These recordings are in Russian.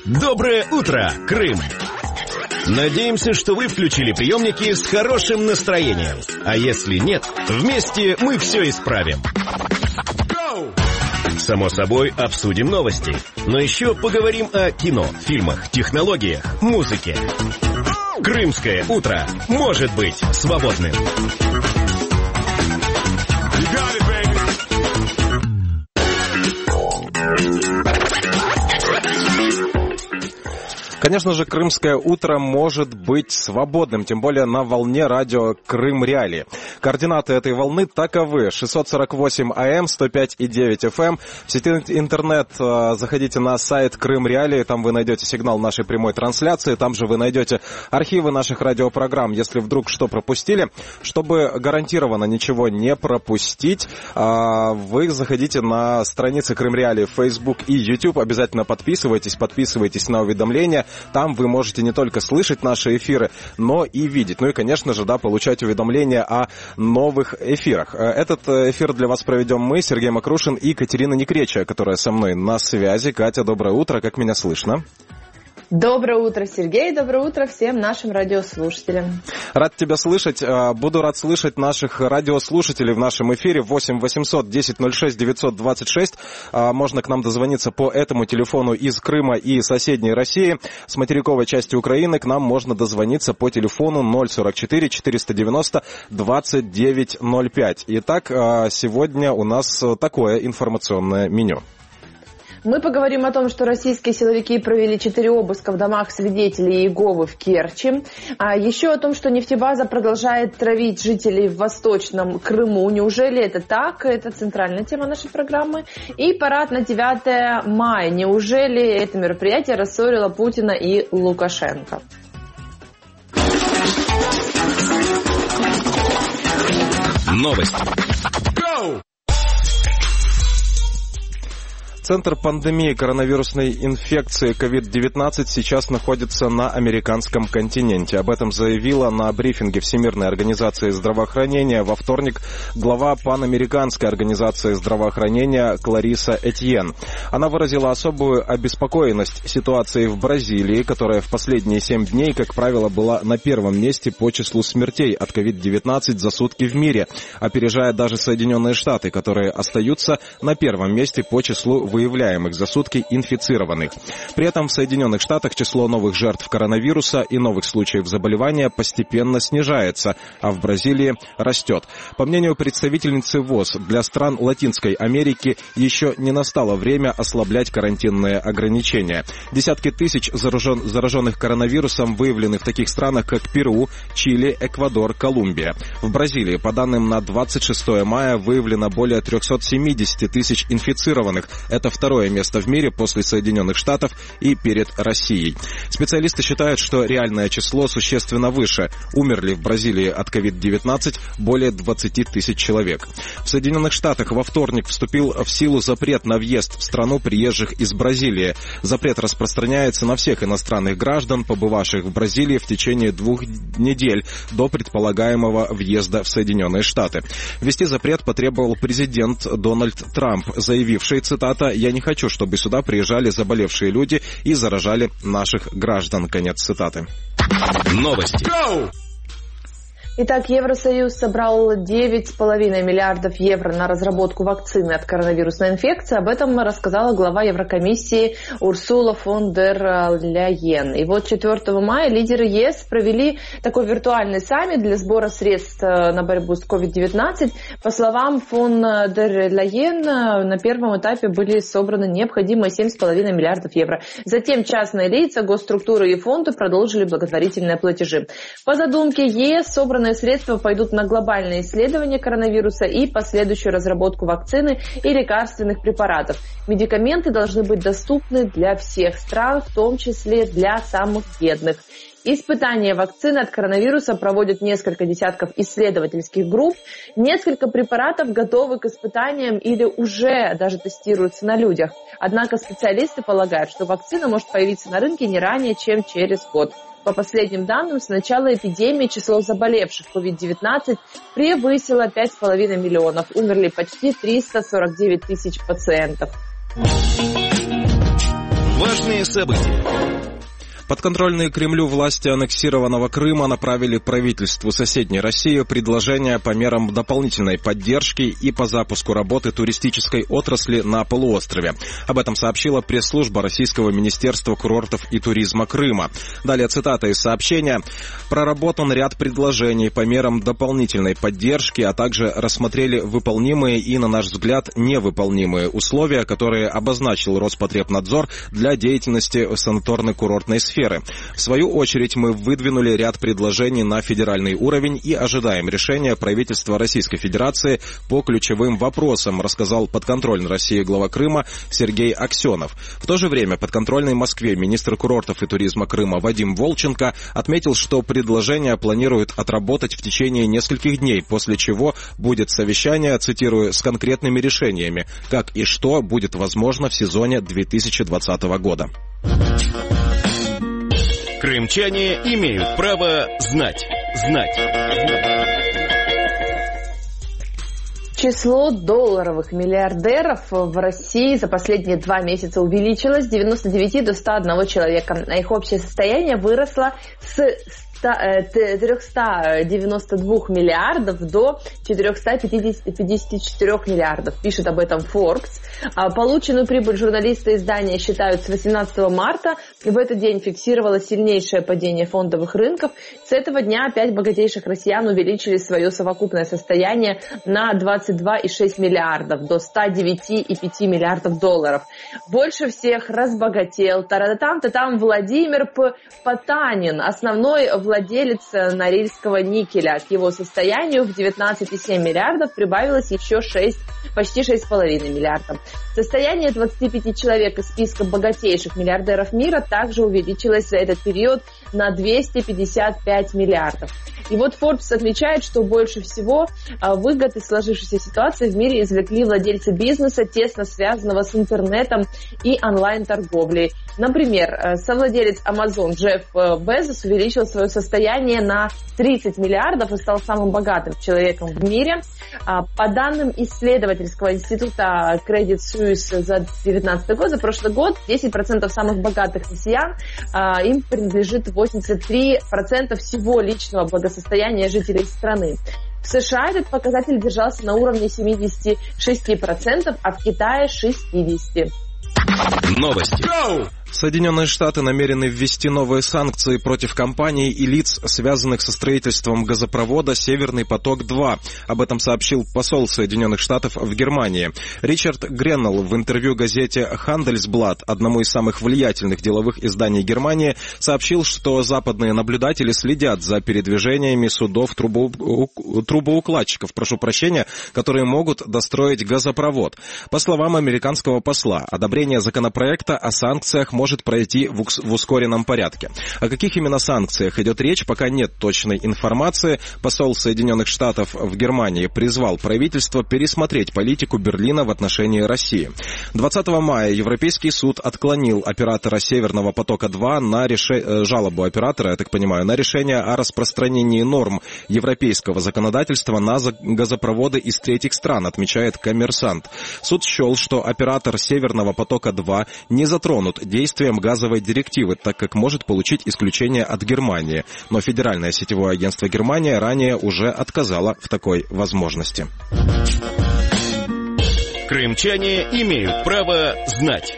Доброе утро, Крым! Надеемся, что вы включили приемники с хорошим настроением. А если нет, вместе мы все исправим. Само собой, обсудим новости. Но еще поговорим о кино, фильмах, технологиях, музыке. Крымское утро может быть свободным. Конечно же, крымское утро может быть свободным, тем более на волне радио Крым Реалии. Координаты этой волны таковы: 648 АМ, 105,9 ФМ. В сети интернет заходите на сайт Крым Реалии, там вы найдете сигнал нашей прямой трансляции, там же вы найдете архивы наших радиопрограмм, если вдруг что пропустили. Чтобы гарантированно ничего не пропустить, вы заходите на страницы Крым Реалии в Facebook и YouTube, обязательно подписывайтесь на уведомления. Там вы можете не только слышать наши эфиры, но и видеть. Ну и, конечно же, получать уведомления о новых эфирах. Этот эфир для вас проведем мы, Сергей Макрушин и Катерина Некречия, которая со мной на связи. Катя, доброе утро. Как меня слышно? Доброе утро, Сергей. Доброе утро всем нашим радиослушателям. Рад тебя слышать. Буду рад слышать наших радиослушателей в нашем эфире. 8 800 10 06 926. Можно к нам дозвониться по этому телефону из Крыма и соседней России. С материковой части Украины к нам можно дозвониться по телефону 044 490 2905. Итак, сегодня у нас такое информационное меню. Мы поговорим о том, что российские силовики провели 4 обыска в домах свидетелей Иеговы в Керчи. Еще о том, что нефтебаза продолжает травить жителей в Восточном Крыму. Неужели это так? Это центральная тема нашей программы. И парад на 9 мая. Неужели это мероприятие рассорило Путина и Лукашенко? Новости. Центр пандемии коронавирусной инфекции COVID-19 сейчас находится на американском континенте. Об этом заявила на брифинге Всемирной организации здравоохранения во вторник глава Панамериканской организации здравоохранения Клариса Этьен. Она выразила особую обеспокоенность ситуацией в Бразилии, которая в последние 7 дней, как правило, была на первом месте по числу смертей от COVID-19 за сутки в мире, опережая даже Соединенные Штаты, которые остаются на первом месте по числу выявляемых за сутки инфицированных. При этом в Соединенных Штатах число новых жертв коронавируса и новых случаев заболевания постепенно снижается, а в Бразилии растет. По мнению представительницы ВОЗ, для стран Латинской Америки еще не настало время ослаблять карантинные ограничения. Десятки тысяч зараженных коронавирусом выявлены в таких странах, как Перу, Чили, Эквадор, Колумбия. В Бразилии, по данным на 26 мая, выявлено более 370 тысяч инфицированных. Это второе место в мире после Соединенных Штатов и перед Россией. Специалисты считают, что реальное число существенно выше. Умерли в Бразилии от COVID-19 более 20 тысяч человек. В Соединенных Штатах во вторник вступил в силу запрет на въезд в страну приезжих из Бразилии. Запрет распространяется на всех иностранных граждан, побывавших в Бразилии в течение 2 недель до предполагаемого въезда в Соединенные Штаты. Ввести запрет потребовал президент Дональд Трамп, заявивший, цитата, «Я не хочу, чтобы сюда приезжали заболевшие люди и заражали наших граждан». Конец цитаты. Новости. Итак, Евросоюз собрал 9,5 миллиардов евро на разработку вакцины от коронавирусной инфекции. Об этом рассказала глава Еврокомиссии Урсула фон дер Ляйен. И вот 4 мая лидеры ЕС провели такой виртуальный саммит для сбора средств на борьбу с COVID-19. По словам фон дер Ляйен, на первом этапе были собраны необходимые 7,5 миллиардов евро. Затем частные лица, госструктуры и фонды продолжили благотворительные платежи. По задумке ЕС собранные средства пойдут на глобальные исследования коронавируса и последующую разработку вакцины и лекарственных препаратов. Медикаменты должны быть доступны для всех стран, в том числе для самых бедных. Испытания вакцины от коронавируса проводят несколько десятков исследовательских групп. Несколько препаратов готовы к испытаниям или уже даже тестируются на людях. Однако специалисты полагают, что вакцина может появиться на рынке не ранее, чем через год. По последним данным, с начала эпидемии число заболевших COVID-19 превысило 5,5 миллионов. Умерли почти 349 тысяч пациентов. Важно Важные события. Подконтрольные Кремлю власти аннексированного Крыма направили правительству соседней России предложение по мерам дополнительной поддержки и по запуску работы туристической отрасли на полуострове. Об этом сообщила пресс-служба Российского министерства курортов и туризма Крыма. Далее цитата из сообщения. «Проработан ряд предложений по мерам дополнительной поддержки, а также рассмотрели выполнимые и, на наш взгляд, невыполнимые условия, которые обозначил Роспотребнадзор для деятельности санаторно-курортной сферы. В свою очередь мы выдвинули ряд предложений на федеральный уровень и ожидаем решения правительства Российской Федерации по ключевым вопросам», рассказал подконтрольный России глава Крыма Сергей Аксенов. В то же время подконтрольный Москве министр курортов и туризма Крыма Вадим Волченко отметил, что предложения планируют отработать в течение нескольких дней, после чего будет совещание, цитирую, с конкретными решениями, как и что будет возможно в сезоне 2020 года. Крымчане имеют право знать. Число долларовых миллиардеров в России за последние 2 месяца увеличилось с 99 до 101 человека, а их общее состояние выросло с 392 миллиардов до 454 миллиардов, пишет об этом Forbes. Полученную прибыль журналисты издания считают с 18 марта, и в этот день фиксировалось сильнейшее падение фондовых рынков. С этого дня 5 богатейших россиян увеличили свое совокупное состояние на 22,6 миллиардов до 109,5 миллиардов долларов. Больше всех разбогател тарадатам-татам Владимир Потанин, основной владелец Норильского никеля. К его состоянию в 19,7 миллиардов прибавилось еще почти 6,5 миллиардов. Состояние 25 человек из списка богатейших миллиардеров мира также увеличилось за этот период на 255 миллиардов. И вот Forbes отмечает, что больше всего выгод из сложившейся ситуации в мире извлекли владельцы бизнеса, тесно связанного с интернетом и онлайн-торговлей. Например, совладелец Amazon Джефф Безос увеличил свое состояние на 30 миллиардов и стал самым богатым человеком в мире. По данным исследовательского института Credit Suisse за 2019 год, за прошлый год, 10% самых богатых россиян, им принадлежит 83% всего личного благосостояния жителей страны. В США этот показатель держался на уровне 76%, а в Китае 60%. Новости. Соединенные Штаты намерены ввести новые санкции против компаний и лиц, связанных со строительством газопровода «Северный поток-2». Об этом сообщил посол Соединенных Штатов в Германии. Ричард Греннелл в интервью газете «Handelsblatt», одному из самых влиятельных деловых изданий Германии, сообщил, что западные наблюдатели следят за передвижениями судов трубоукладчиков, которые могут достроить газопровод. По словам американского посла, одобрение законопроекта о санкциях может пройти в ускоренном порядке. О каких именно санкциях идет речь, пока нет точной информации. Посол Соединенных Штатов в Германии призвал правительство пересмотреть политику Берлина в отношении России. 20 мая Европейский суд отклонил оператора «Северного потока-2» жалобу оператора, я так понимаю, на решение о распространении норм европейского законодательства на газопроводы из третьих стран, отмечает «Коммерсант». Суд счел, что оператор «Северного потока-2» не затронут действием газовой директивы, так как может получить исключение от Германии. Но Федеральное сетевое агентство Германии ранее уже отказало в такой возможности. Крымчане имеют право знать.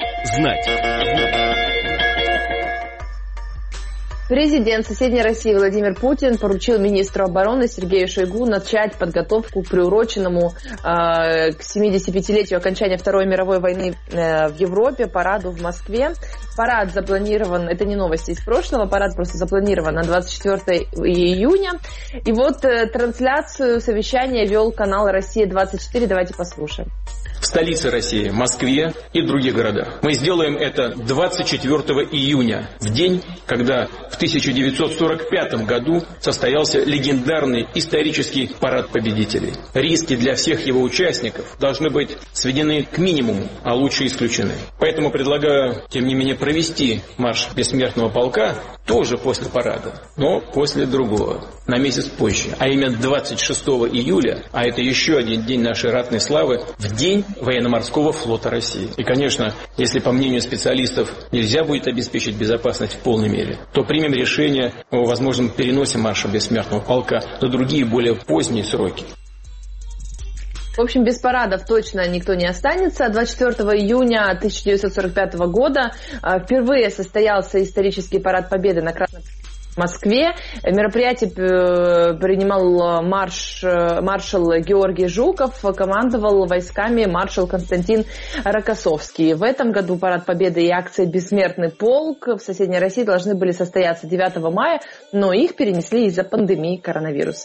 Президент соседней России Владимир Путин поручил министру обороны Сергею Шойгу начать подготовку к приуроченному к 75-летию окончания Второй мировой войны в Европе параду в Москве. Парад запланирован, это не новости из прошлого, парад просто запланирован на 24 июня. И вот трансляцию совещания вел канал «Россия-24». Давайте послушаем. В столице России, Москве и других городах. Мы сделаем это 24 июня, в день, когда в 1945 году состоялся легендарный исторический парад победителей. Риски для всех его участников должны быть сведены к минимуму, а лучше исключены. Поэтому предлагаю, тем не менее, провести марш бессмертного полка тоже после парада, но после другого, на месяц позже, а именно 26 июля, а это еще один день нашей ратной славы, в день военно-морского флота России. И, конечно, если, по мнению специалистов, нельзя будет обеспечить безопасность в полной мере, то примем решение о возможном переносе марша Бессмертного полка на другие, более поздние сроки. В общем, без парадов точно никто не останется. 24 июня 1945 года впервые состоялся исторический парад Победы на Красном в Москве. Мероприятие принимал маршал Георгий Жуков, командовал войсками маршал Константин Рокоссовский. В этом году парад Победы и акция «Бессмертный полк» в соседней России должны были состояться 9 мая, но их перенесли из-за пандемии коронавируса.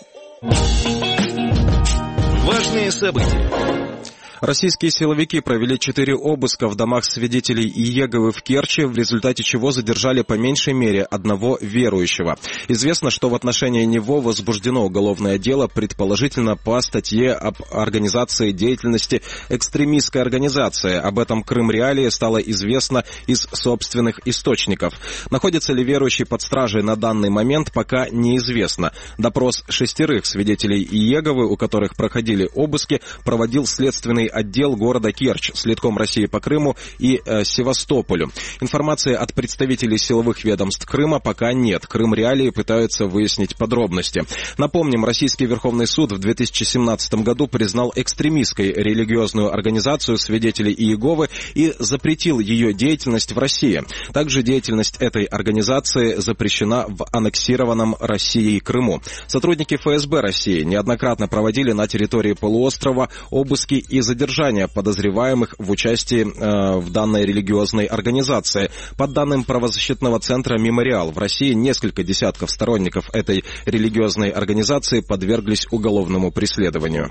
Важные события. Российские силовики провели 4 обыска в домах свидетелей Иеговы в Керчи, в результате чего задержали по меньшей мере одного верующего. Известно, что в отношении него возбуждено уголовное дело, предположительно по статье об организации деятельности экстремистской организации. Об этом Крым Реалии стало известно из собственных источников. Находится ли верующий под стражей на данный момент, пока неизвестно. Допрос 6 свидетелей Иеговы, у которых проходили обыски, проводил следственный отдел города Керчь, следком России по Крыму и Севастополю. Информации от представителей силовых ведомств Крыма пока нет. Крым Реалии пытаются выяснить подробности. Напомним, Российский Верховный суд в 2017 году признал экстремистской религиозную организацию свидетелей Иеговы и запретил ее деятельность в России. Также деятельность этой организации запрещена в аннексированном Россией Крыму. Сотрудники ФСБ России неоднократно проводили на территории полуострова обыски и задержания подозреваемых в участии в данной религиозной организации. По данным правозащитного центра «Мемориал», в России несколько десятков сторонников этой религиозной организации подверглись уголовному преследованию.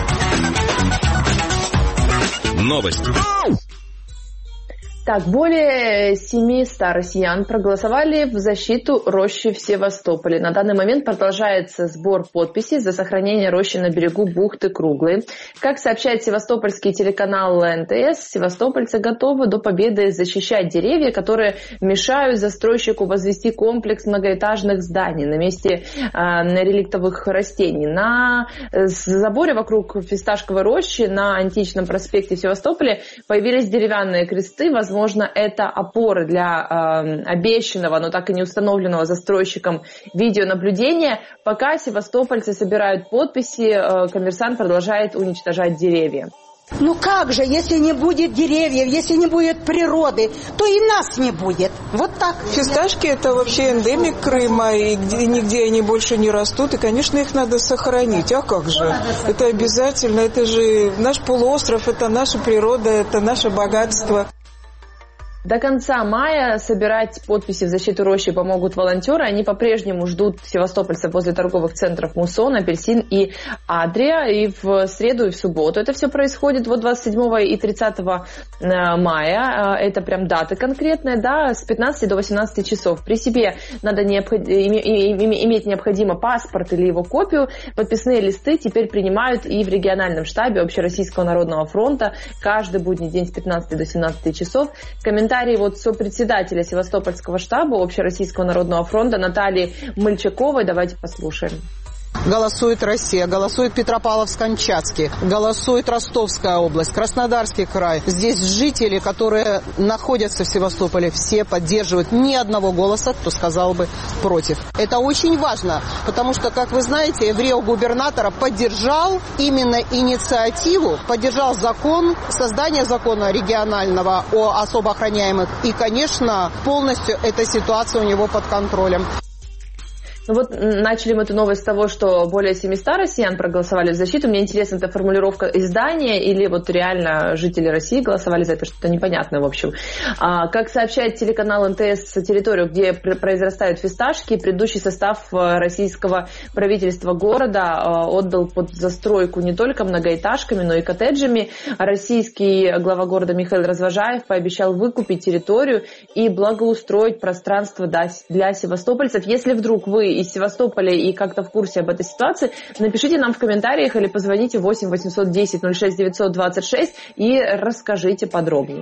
Новости. Так, более 700 россиян проголосовали в защиту рощи в Севастополе. На данный момент продолжается сбор подписей за сохранение рощи на берегу бухты Круглой. Как сообщает севастопольский телеканал НТС, севастопольцы готовы до победы защищать деревья, которые мешают застройщику возвести комплекс многоэтажных зданий на месте реликтовых растений. На заборе вокруг фисташковой рощи на Античном проспекте в Севастополе появились деревянные кресты. Возможно, это опоры для обещанного, но так и не установленного застройщиком видеонаблюдения. Пока севастопольцы собирают подписи, коммерсант продолжает уничтожать деревья. Ну как же, если не будет деревьев, если не будет природы, то и нас не будет. Вот так. Фисташки – это вообще эндемик Крыма, и нигде они больше не растут, и, конечно, их надо сохранить. А как же? Это обязательно, это же наш полуостров, это наша природа, это наше богатство. До конца мая собирать подписи в защиту рощи помогут волонтеры. Они по-прежнему ждут севастопольцев возле торговых центров «Муссон», «Апельсин» и «Адрия». И в среду, и в субботу это все происходит. Вот 27 и 30 мая. Это прям даты конкретные, да, с 15 до 18 часов. При себе надо иметь необходимо паспорт или его копию. Подписные листы теперь принимают и в региональном штабе Общероссийского народного фронта каждый будний день с 15 до 17 часов. Комментарий вот сопредседателя Севастопольского штаба Общероссийского народного фронта Натальи Мальчаковой. Давайте послушаем. Голосует Россия, голосует Петропавловск-Камчатский, голосует Ростовская область, Краснодарский край. Здесь жители, которые находятся в Севастополе, все поддерживают. Ни одного голоса, кто сказал бы против. Это очень важно, потому что, как вы знаете, эврео губернатора поддержал именно инициативу, поддержал закон, создание закона регионального о особо охраняемых. И, конечно, полностью эта ситуация у него под контролем. Ну вот начали мы эту новость с того, что более 700 россиян проголосовали в защиту. Мне интересна эта формулировка издания или вот реально жители России голосовали за это, что-то непонятное, в общем. Как сообщает телеканал НТС, территорию, где произрастают фисташки, предыдущий состав российского правительства города отдал под застройку не только многоэтажками, но и коттеджами. Российский глава города Михаил Развожаев пообещал выкупить территорию и благоустроить пространство для севастопольцев. Если вдруг вы из Севастополя и как-то в курсе об этой ситуации, напишите нам в комментариях или позвоните 8 810 06 926 и расскажите подробнее.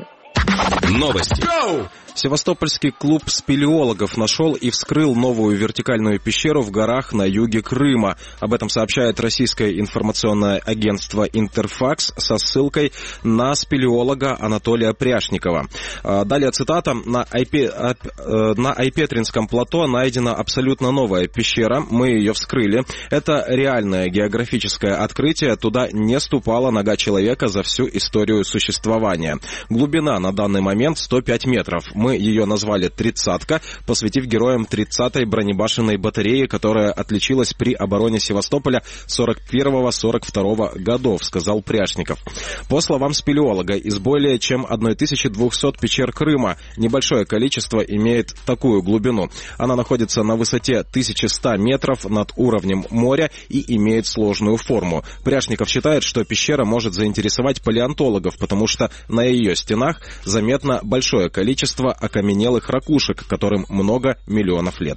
Новости. Севастопольский клуб спелеологов нашел и вскрыл новую вертикальную пещеру в горах на юге Крыма. Об этом сообщает российское информационное агентство «Интерфакс» со ссылкой на спелеолога Анатолия Пряшникова. Далее цитата. На Айпетринском плато найдена абсолютно новая пещера. Мы ее вскрыли. Это реальное географическое открытие. Туда не ступала нога человека за всю историю существования. Глубина на данный момент 105 метров. Мы ее назвали «Тридцатка», посвятив героям 30-й бронебашенной батареи, которая отличилась при обороне Севастополя 41-42 годов, сказал Пряшников. По словам спелеолога, из более чем 1200 пещер Крыма небольшое количество имеет такую глубину. Она находится на высоте 1100 метров над уровнем моря и имеет сложную форму. Пряшников считает, что пещера может заинтересовать палеонтологов, потому что на ее стенах заметно большое количество окаменелых ракушек, которым много миллионов лет.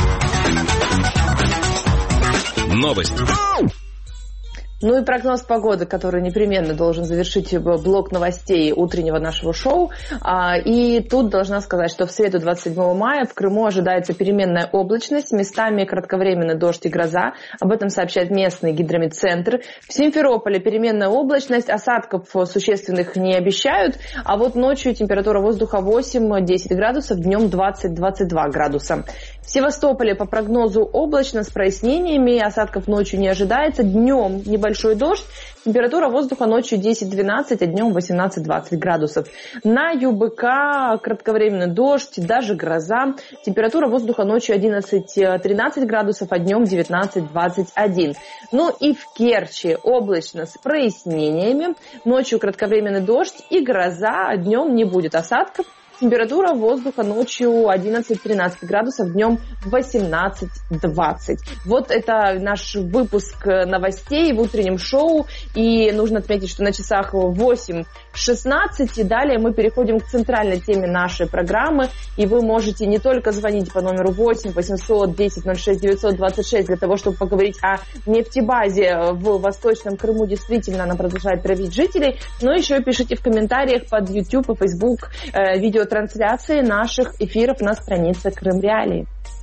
Новость. Ну и прогноз погоды, который непременно должен завершить блок новостей утреннего нашего шоу. И тут должна сказать, что в среду 27 мая в Крыму ожидается переменная облачность, местами кратковременный дождь и гроза. Об этом сообщает местный гидрометцентр. В Симферополе переменная облачность, осадков существенных не обещают, а вот ночью температура воздуха 8-10 градусов, днем 20-22 градуса. В Севастополе по прогнозу облачно с прояснениями, осадков ночью не ожидается, днем небольшой дождь, температура воздуха ночью 10-12, а днем 18-20 градусов. На ЮБК кратковременный дождь, даже гроза, температура воздуха ночью 11-13 градусов, а днем 19-21. Ну и в Керчи облачно с прояснениями, ночью кратковременный дождь и гроза, а днем не будет осадков. Температура воздуха ночью 11-13 градусов, днем 18-20. Вот это наш выпуск новостей в утреннем шоу. И нужно отметить, что на часах 8:16. И далее мы переходим к центральной теме нашей программы. И вы можете не только звонить по номеру 8-800-10-06-926 для того, чтобы поговорить о нефтебазе в Восточном Крыму. Действительно, она продолжает травить жителей. Но еще и пишите в комментариях под YouTube и Facebook видеотрансляции наших эфиров на странице Крым Реалии.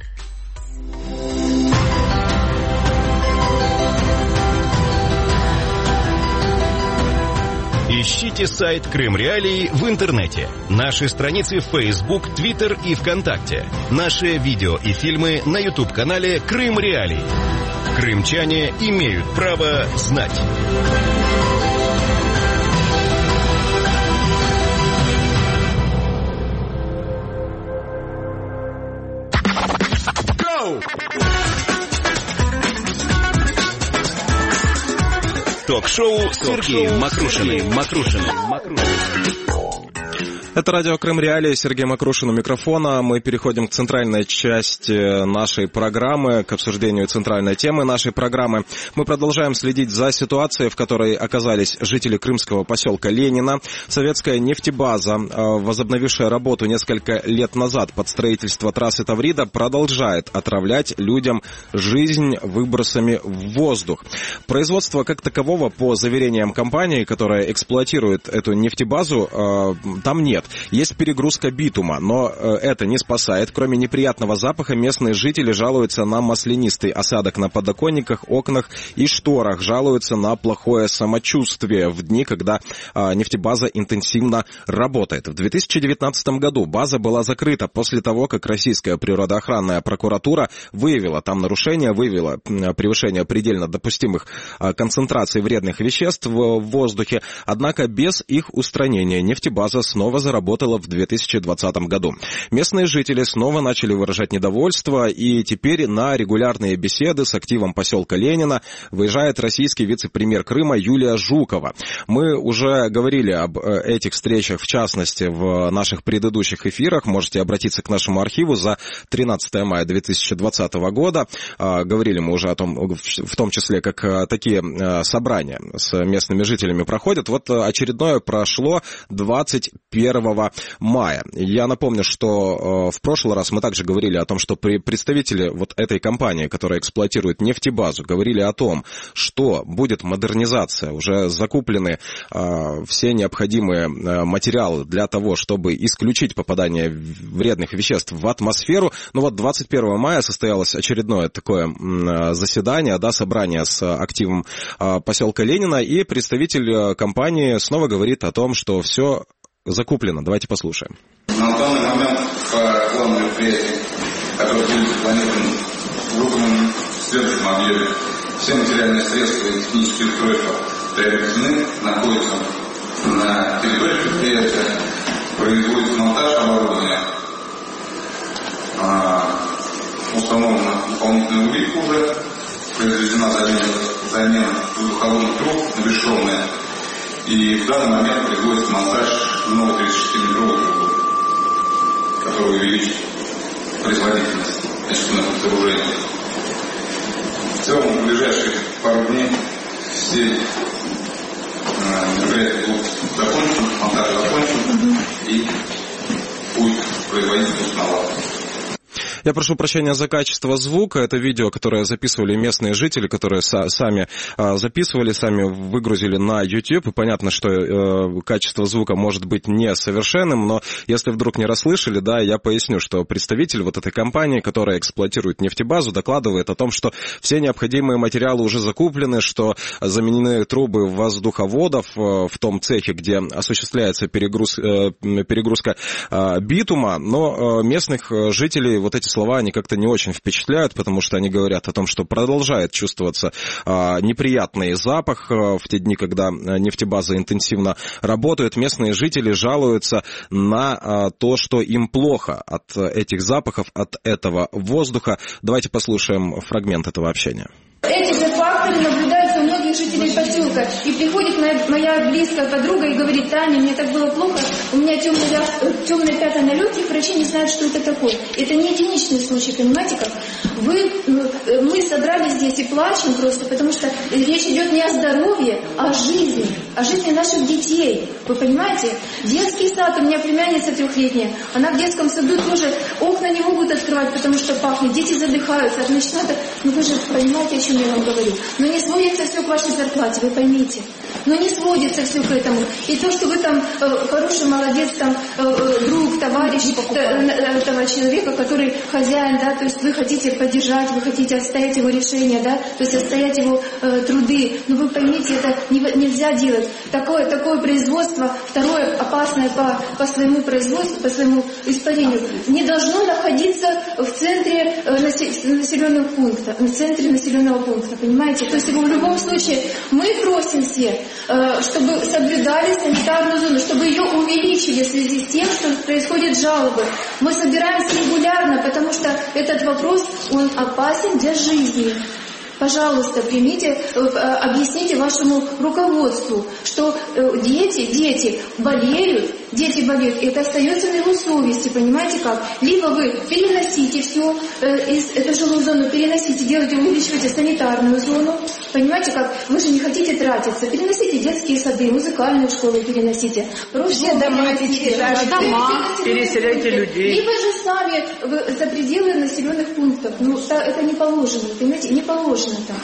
Ищите сайт Крым Реалии в интернете. Наши страницы в Facebook, Twitter и ВКонтакте. Наши видео и фильмы на YouTube-канале Крым Реалии. Крымчане имеют право знать. Ток-шоу с Сергеем Макрушиным. Это радио Крым Реалии, Сергей Макрушин у микрофона. Мы переходим к центральной части нашей программы, к обсуждению центральной темы нашей программы. Мы продолжаем следить за ситуацией, в которой оказались жители крымского поселка Ленина. Советская нефтебаза, возобновившая работу несколько лет назад под строительство трассы Таврида, продолжает отравлять людям жизнь выбросами в воздух. Производства как такового, по заверениям компании, которая эксплуатирует эту нефтебазу, там нет. Есть перегрузка битума, но это не спасает. Кроме неприятного запаха, местные жители жалуются на маслянистый осадок на подоконниках, окнах и шторах. Жалуются на плохое самочувствие в дни, когда нефтебаза интенсивно работает. В 2019 году база была закрыта после того, как российская природоохранная прокуратура выявила там нарушения, выявила превышение предельно допустимых концентраций вредных веществ в воздухе. Однако без их устранения нефтебаза снова заработала в 2020 году. Местные жители снова начали выражать недовольство, и теперь на регулярные беседы с активом поселка Ленина выезжает российский вице-премьер Крыма Юлия Жукова. Мы уже говорили об этих встречах, в частности, в наших предыдущих эфирах. Можете обратиться к нашему архиву за 13 мая 2020 года. Говорили мы уже о том, в том числе, как такие собрания с местными жителями проходят. Вот очередное прошло 21 мая. Я напомню, что в прошлый раз мы также говорили о том, что представители вот этой компании, которая эксплуатирует нефтебазу, говорили о том, что будет модернизация, уже закуплены все необходимые материалы для того, чтобы исключить попадание вредных веществ в атмосферу. Ну вот 21 мая состоялось очередное такое заседание, да, собрание с активом поселка Ленина, и представитель компании снова говорит о том, что все закуплено. Давайте послушаем. На данный момент по плану мероприятий, которые были запланированы выполнены в следующем объеме, все материальные средства и технические устройства приобретены, находятся на территории предприятия, производится монтаж оборудования, установлена дополнительная улитка уже, произведена замена воздуховодных труб на бесшовные, и в данный момент производится монтаж новой 36-метровой трубы, которая увеличит производительность очистных сооружений. В целом, в ближайшие пару дней все мероприятия будут закончены, монтаж закончен, и будет производительность налажена. Я прошу прощения за качество звука. Это видео, которое записывали местные жители, которые сами записывали, сами выгрузили на YouTube. И понятно, что качество звука может быть несовершенным, но если вдруг не расслышали, да, я поясню, что представитель вот этой компании, которая эксплуатирует нефтебазу, докладывает о том, что все необходимые материалы уже закуплены, что заменены трубы воздуховодов в том цехе, где осуществляется перегрузка битума, но местных жителей вот эти слова, они как-то не очень впечатляют, потому что они говорят о том, что продолжает чувствоваться неприятный запах в те дни, когда нефтебаза интенсивно работает. Местные жители жалуются на то, что им плохо от этих запахов, от этого воздуха. Давайте послушаем фрагмент этого общения. Эти же факторы наблюдаются у многих жителей поселка. И приходит моя близкая подруга и говорит: Таня, мне так было плохо, у меня темные пятна на легких, врачи не знают, что это такое. Это не единичный случай, понимаете как? Мы собрались здесь и плачем просто, потому что речь идет не о здоровье, а о жизни наших детей. Вы понимаете? Детский сад, у меня племянница 3-летняя, она в детском саду тоже окна не могут открывать, потому что пахнет, дети задыхаются, от начинает, вы же понимаете, о чем я вам говорю. Но не сводится все к вашей зарплате, вы поймите. Но не сводится все к этому. И то, что вы там хороший, молодец, там друг, товарищ этого человека, который хозяин, да, то есть вы хотите поддержать, вы хотите отстоять его решение, да, то есть отстоять его труды. Но вы поймите, это нельзя делать. Такое производство, второе опасное по своему производству, по своему испарению, не должно находиться в центре населенного пункта, в центре населенного пункта, понимаете? То есть в любом случае мы просим всех, чтобы соблюдали санитарную зону, чтобы ее увеличили в связи с тем, что происходят жалобы. Мы собираемся регулярно, потому что этот вопрос, он опасен для жизни. Пожалуйста, объясните вашему руководству, что дети болеют, и это остается на его совести, понимаете как? Либо вы переносите все из этой жилой зоны, увеличиваете санитарную зону, понимаете как? Вы же не хотите тратиться, переносите детские сады, музыкальные школы переносите. Все дома, переселяйте людей. Либо же сами за пределы населенных пунктов. Это не положено, понимаете, не положено так.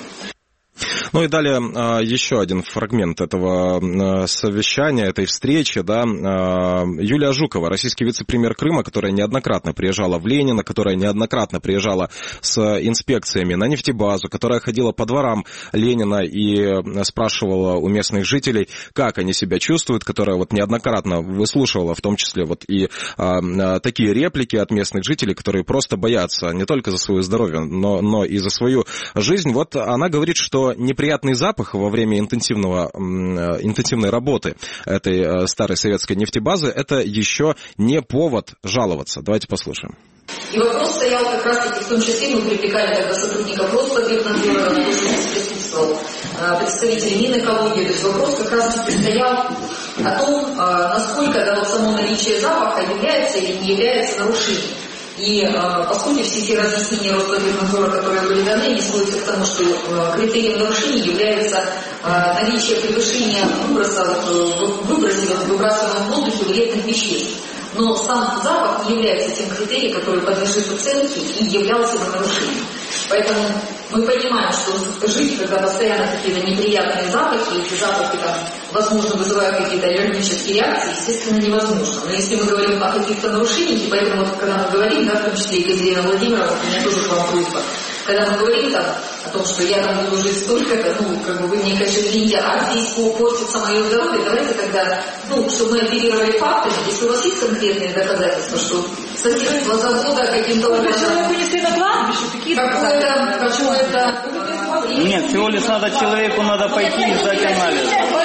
Ну и далее еще один фрагмент этого совещания, этой встречи, да. Юлия Жукова, российский вице-премьер Крыма, которая неоднократно приезжала в Ленино, которая неоднократно приезжала с инспекциями на нефтебазу, которая ходила по дворам Ленина и спрашивала у местных жителей, как они себя чувствуют, которая вот неоднократно выслушивала, в том числе вот и такие реплики от местных жителей, которые просто боятся не только за свое здоровье, но и за свою жизнь. Вот она говорит, что неприятный запах во время интенсивной работы этой старой советской нефтебазы — это еще не повод жаловаться. Давайте послушаем. И вопрос стоял как раз-таки в том числе, мы привлекали тогда сотрудников Роспотребнадзора, на присутствовал представитель Минэкологии, то есть вопрос как раз-таки стоял о том, насколько вот само наличие запаха является или не является нарушением. И, по сути, все те разъяснения Роспотребнадзора, которые были даны, они сводятся к тому, что критерием нарушений является наличие превышения выбрасываемых в воздухе вредных веществ. Но сам запах не является тем критерием, который подлежит оценке и являлся бы нарушением. Поэтому мы понимаем, что жить, когда постоянно какие-то неприятные запахи, эти запахи там, возможно, вызывают какие-то аллергические реакции, естественно, невозможно. Но если мы говорим о каких-то нарушениях, и поэтому вот, когда мы говорим, да, в том числе Екатерина Владимировна, у меня тоже к вам просьба, когда мы говорим там, о том, что я там буду жить столько-то, вы мне, конечно, извините, а здесь портится мое здоровье, давайте тогда, чтобы мы оперировали фактами, если у вас есть конкретные доказательства, что соседство завода каким-то образом... Человеку несли на кладбище, какие какое-то... Нет, всего лишь человеку надо пойти и сдать анализ.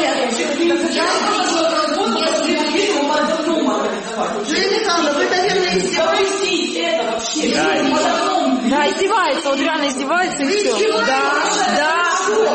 Вы, наверное, да, издевается, вот реально издевается и все. Да.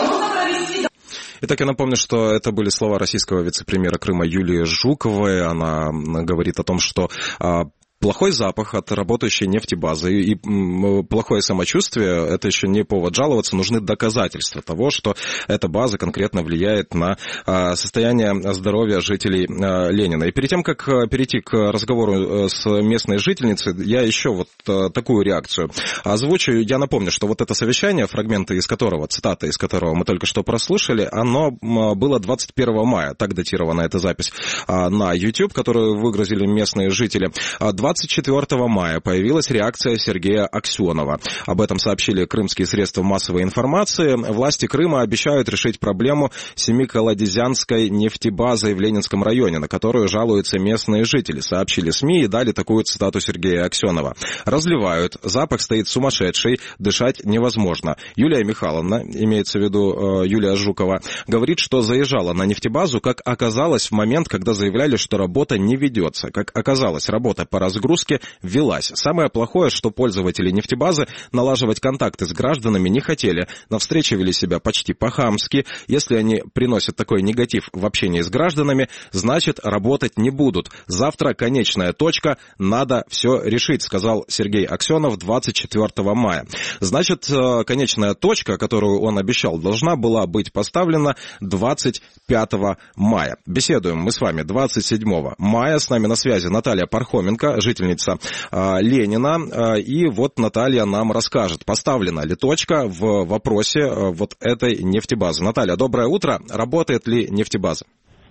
Итак, я напомню, что это были слова российского вице-премьера Крыма Юлии Жуковой. Она говорит о том, что плохой запах от работающей нефтебазы и плохое самочувствие – это еще не повод жаловаться. Нужны доказательства того, что эта база конкретно влияет на состояние здоровья жителей Ленина. И перед тем, как перейти к разговору с местной жительницей, я еще вот такую реакцию озвучу. Я напомню, что вот это совещание, фрагменты из которого, цитаты из которого мы только что прослушали, оно было 21 мая. Так датирована эта запись на YouTube, которую выгрузили местные жители. 24 мая появилась реакция Сергея Аксенова. Об этом сообщили крымские средства массовой информации. Власти Крыма обещают решить проблему Семиколодезянской нефтебазы в Ленинском районе, на которую жалуются местные жители, сообщили СМИ и дали такую цитату Сергея Аксенова. «Разливают, запах стоит сумасшедший, дышать невозможно». Юлия Михайловна, имеется в виду Юлия Жукова, говорит, что заезжала на нефтебазу, как оказалось, в момент, когда заявляли, что работа не ведется. Как оказалось, работа по разгрузке велась. Самое плохое, что пользователи нефтебазы налаживать контакты с гражданами не хотели. На встрече вели себя почти по-хамски. Если они приносят такой негатив в общении с гражданами, значит, работать не будут. Завтра конечная точка, надо все решить, сказал Сергей Аксенов 24 мая. Значит, конечная точка, которую он обещал, должна была быть поставлена 25 мая. Беседуем мы с вами 27 мая. С нами на связи Наталья Пархоменко, жительница Ленина. И вот Наталья нам расскажет, поставлена ли точка в вопросе вот этой нефтебазы. Наталья, доброе утро. Работает ли нефтебаза?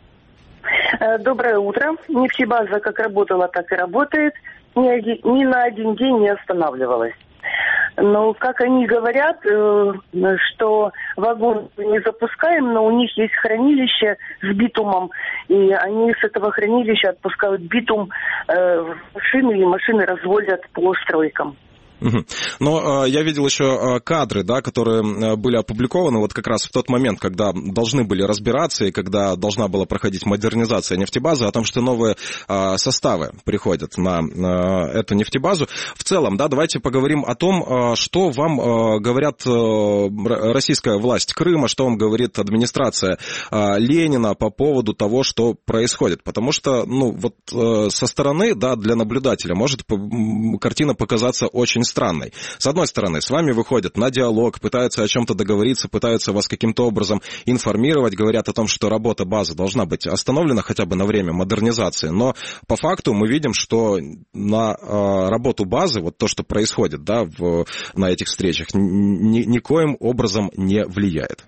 Доброе утро. Нефтебаза как работала, так и работает. Ни на один день не останавливалась. Но, как они говорят, что вагон не запускаем, но у них есть хранилище с битумом, и они с этого хранилища отпускают битум в машины, и машины развозят по стройкам. Но я видел еще кадры, да, которые были опубликованы вот как раз в тот момент, когда должны были разбираться и когда должна была проходить модернизация нефтебазы, о том, что новые составы приходят на эту нефтебазу. В целом, да, давайте поговорим о том, что вам говорят российская власть Крыма, что вам говорит администрация Ленина по поводу того, что происходит. Потому что, со стороны, да, для наблюдателя может картина показаться очень странной. С одной стороны, с вами выходят на диалог, пытаются о чем-то договориться, пытаются вас каким-то образом информировать, говорят о том, что работа базы должна быть остановлена хотя бы на время модернизации, но по факту мы видим, что на работу базы, вот то, что происходит, да, на этих встречах, никоим образом не влияет.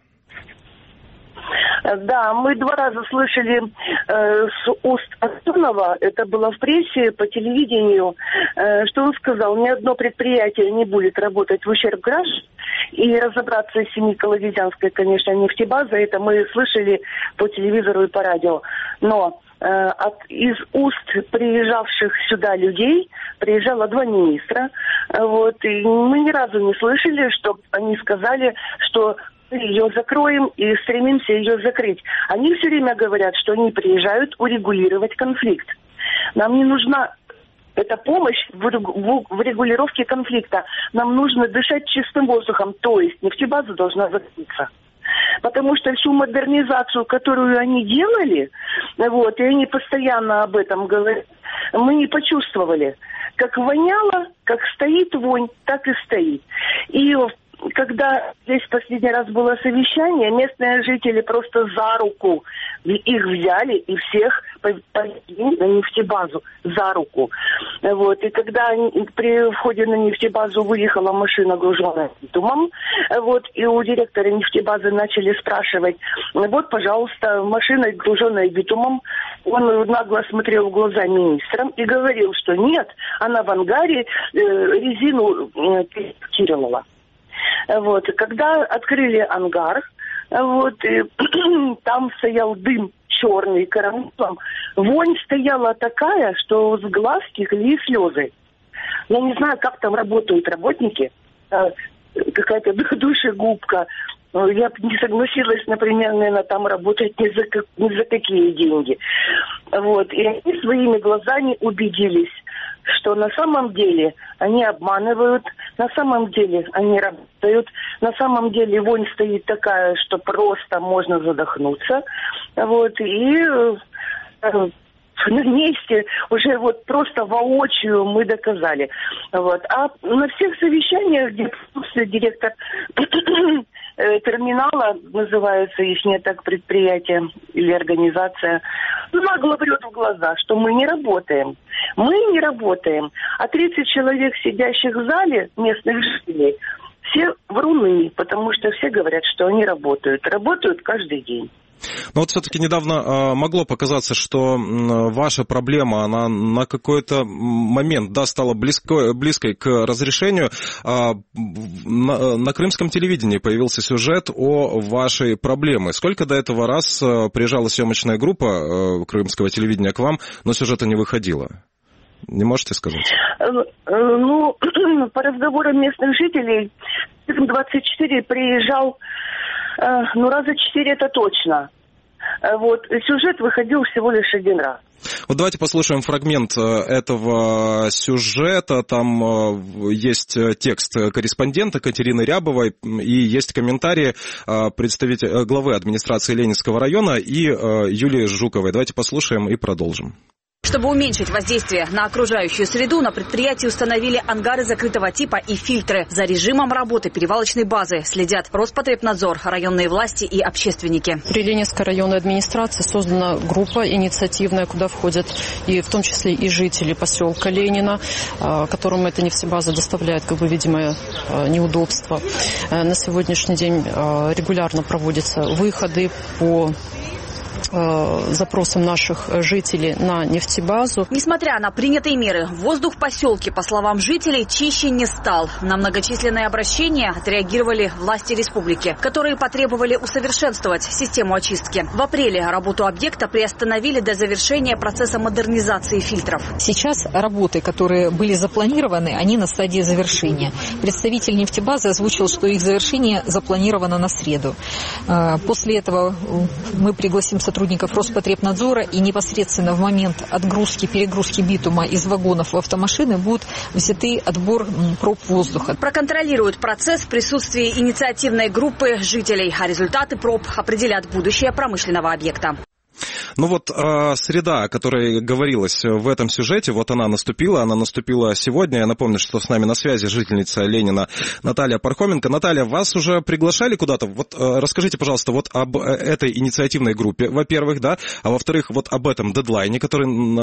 Да, мы 2 раза слышали с уст Аксенова, это было в прессе, по телевидению, что он сказал, ни одно предприятие не будет работать в ущерб граждан, и разобраться с Семиколодезянской, конечно, нефтебазой, это мы слышали по телевизору и по радио, но из уст приезжавших сюда людей приезжало 2 министра, и мы ни разу не слышали, что они сказали, что ее закроем и стремимся ее закрыть. Они все время говорят, что они приезжают урегулировать конфликт. Нам не нужна эта помощь в регулировке конфликта. Нам нужно дышать чистым воздухом, то есть нефтебаза должна закрыться. Потому что всю модернизацию, которую они делали, и они постоянно об этом говорят, мы не почувствовали. Как воняло, как стоит вонь, так и стоит. И когда здесь последний раз было совещание, местные жители просто за руку их взяли и всех повезли на нефтебазу за руку. Вот. И когда при входе на нефтебазу выехала машина, груженная битумом, вот, и у директора нефтебазы начали спрашивать, вот, пожалуйста, машина, груженная битумом. Он нагло смотрел в глаза министрам и говорил, что нет, она в ангаре резину тестировала. Вот. Когда открыли ангар, вот, и там стоял дым черный карамбулом, вонь стояла такая, что с глаз текли слезы. Я не знаю, как там работают работники, какая-то душегубка. Я не согласилась, например, наверное, там работать ни за какие деньги. Вот. И они своими глазами убедились, что на самом деле они обманывают, на самом деле они работают, на самом деле вонь стоит такая, что просто можно задохнуться. Вот. И на месте уже вот просто воочию мы доказали. Вот. А на всех совещаниях, где директор терминала, называется, если не так, предприятие или организация, нагло врет в глаза, что мы не работаем. Мы не работаем. А 30 человек, сидящих в зале, местных жителей, все вруны, потому что все говорят, что они работают. Работают каждый день. Но вот все-таки недавно могло показаться, что ваша проблема, она на какой-то момент, да, стала близкой к разрешению. На крымском телевидении появился сюжет о вашей проблеме. Сколько до этого раз приезжала съемочная группа крымского телевидения к вам, но сюжета не выходило? Не можете сказать? Ну, по разговорам местных жителей, 24 приезжал, раза 4 это точно. Вот, сюжет выходил всего лишь один раз. Вот давайте послушаем фрагмент этого сюжета. Там есть текст корреспондента Катерины Рябовой и есть комментарии представителя главы администрации Ленинского района и Юлии Жуковой. Давайте послушаем и продолжим. Чтобы уменьшить воздействие на окружающую среду, на предприятии установили ангары закрытого типа и фильтры. За режимом работы перевалочной базы следят Роспотребнадзор, районные власти и общественники. При Ленинской районной администрации создана группа инициативная, куда входят и в том числе и жители поселка Ленина, которым эта нефтебаза доставляет, видимое неудобство. На сегодняшний день регулярно проводятся выходы по запросам наших жителей на нефтебазу. Несмотря на принятые меры, воздух в поселке, по словам жителей, чище не стал. На многочисленные обращения отреагировали власти республики, которые потребовали усовершенствовать систему очистки. В апреле работу объекта приостановили до завершения процесса модернизации фильтров. Сейчас работы, которые были запланированы, они на стадии завершения. Представитель нефтебазы озвучил, что их завершение запланировано на среду. После этого мы пригласим сотрудников Роспотребнадзора, и непосредственно в момент отгрузки, перегрузки битума из вагонов в автомашины будет взятый отбор проб воздуха. Проконтролируют процесс в присутствии инициативной группы жителей, а результаты проб определят будущее промышленного объекта. Ну вот среда, о которой говорилось в этом сюжете, вот она наступила сегодня. Я напомню, что с нами на связи жительница Ленина Наталья Пархоменко. Наталья, вас уже приглашали куда-то? Вот расскажите, пожалуйста, вот об этой инициативной группе, во-первых, да, а во-вторых, вот об этом дедлайне, который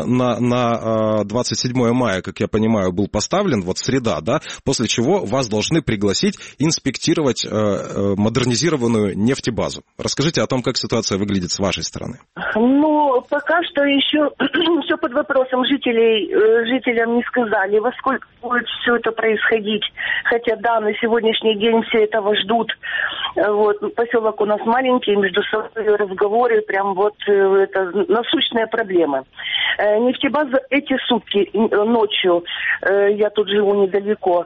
на 27 мая, как я понимаю, был поставлен, вот среда, да, после чего вас должны пригласить инспектировать модернизированную нефтебазу. Расскажите о том, как ситуация выглядит с вашей стороны. Ну, пока что еще все под вопросом. Жителям не сказали, во сколько будет все это происходить. Хотя, да, на сегодняшний день все этого ждут. Вот, поселок у нас маленький, между собой разговоры, прям вот это насущная проблема. Нефтебаза эти сутки ночью, я тут живу недалеко,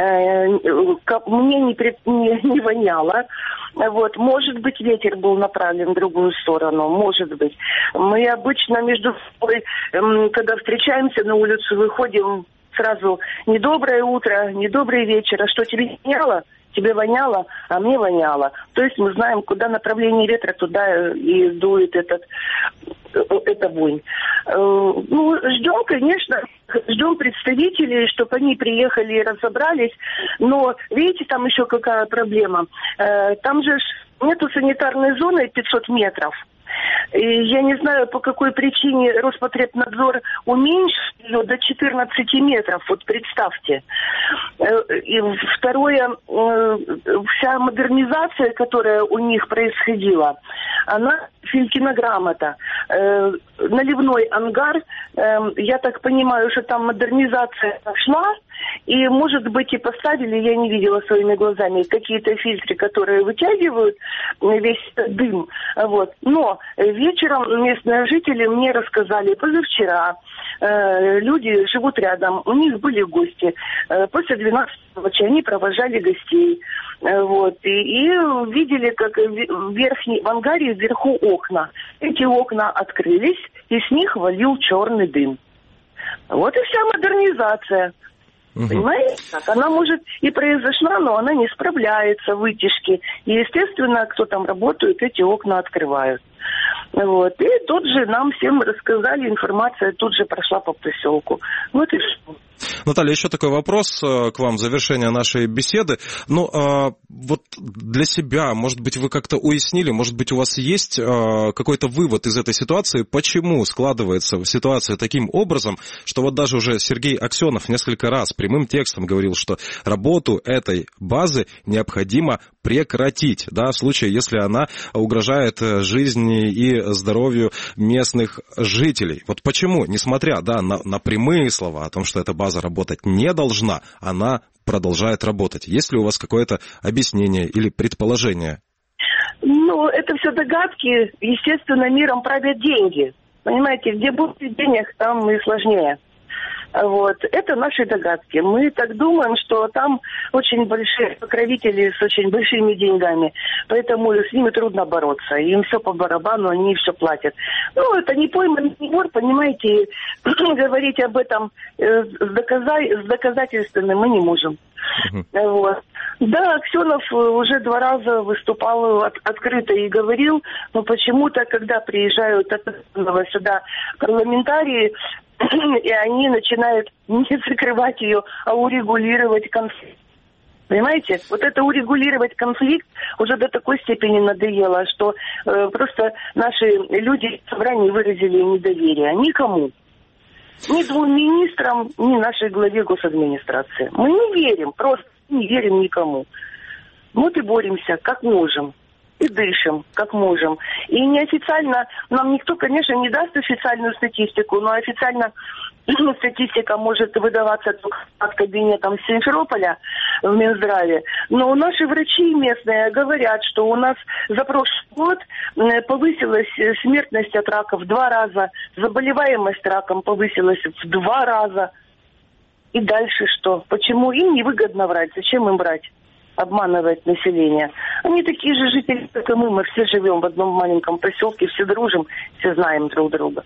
мне не воняло. Вот, может быть, ветер был направлен в другую сторону, может быть. Мы обычно между собой, когда встречаемся на улицу, выходим сразу «недоброе утро», «недобрый вечер», а что, тебе воняло? Тебе воняло, а мне воняло. То есть мы знаем, куда направление ветра, туда и дует этот эта вонь. Ну, ждем, конечно, ждем представителей, чтобы они приехали и разобрались. Но, видите, там еще какая проблема. Там же нету санитарной зоны 500 метров. И я не знаю, по какой причине Роспотребнадзор уменьшил ее до 14 метров. Вот представьте. И второе, вся модернизация, которая у них происходила, она Филькина грамота. Наливной ангар, я так понимаю, что там модернизация шла, и, может быть, и поставили, я не видела своими глазами, какие-то фильтры, которые вытягивают весь дым. Вот. Но вечером местные жители мне рассказали, позавчера люди живут рядом, у них были гости. После 12 ночи они провожали гостей. Вот. И видели, как в ангаре вверху окна. Эти окна открылись, и с них валил черный дым. Вот и вся модернизация. Понимаете? Так, она, может, и произошла, но она не справляется в вытяжке. И, естественно, кто там работает, эти окна открывают. Вот. И тут же нам всем рассказали, информация тут же прошла по поселку. Вот и все. Наталья, еще такой вопрос к вам в завершение нашей беседы. Ну, вот для себя, может быть, вы как-то уяснили, может быть, у вас есть какой-то вывод из этой ситуации, почему складывается ситуация таким образом, что вот даже уже Сергей Аксенов несколько раз прямым текстом говорил, что работу этой базы необходимо прекратить, да, в случае, если она угрожает жизни и здоровью местных жителей. Вот почему, несмотря, да, на прямые слова о том, что эта база работать не должна, она продолжает работать. Есть ли у вас какое-то объяснение или предположение? Ну, это все догадки. Естественно, миром правят деньги. Понимаете, где больше денег, там и сложнее. Вот. Это наши догадки. Мы так думаем, что там очень большие покровители с очень большими деньгами, поэтому с ними трудно бороться. Им все по барабану, они все платят. Ну, это не пойманный вор, понимаете, говорить об этом с доказательствами мы не можем. Вот. Да, Аксенов уже 2 раза выступал открыто и говорил, но почему-то, когда приезжают сюда парламентарии, и они начинают не закрывать ее, а урегулировать конфликт. Понимаете? Вот это урегулировать конфликт уже до такой степени надоело, что просто наши люди в собрании выразили недоверие. Никому. Ни 2 министрам, ни нашей главе госадминистрации. Мы не верим, просто не верим никому. Вот и боремся, как можем. И дышим, как можем. И неофициально, нам никто, конечно, не даст официальную статистику, но официально статистика может выдаваться только от кабинетом Симферополя в Минздраве. Но наши врачи местные говорят, что у нас за прошлый год повысилась смертность от рака в 2 раза, заболеваемость раком повысилась в 2 раза. И дальше что? Почему им невыгодно врать? Зачем им брать? Обманывать население. Они такие же жители, как и мы. Мы все живем в одном маленьком поселке, все дружим, все знаем друг друга.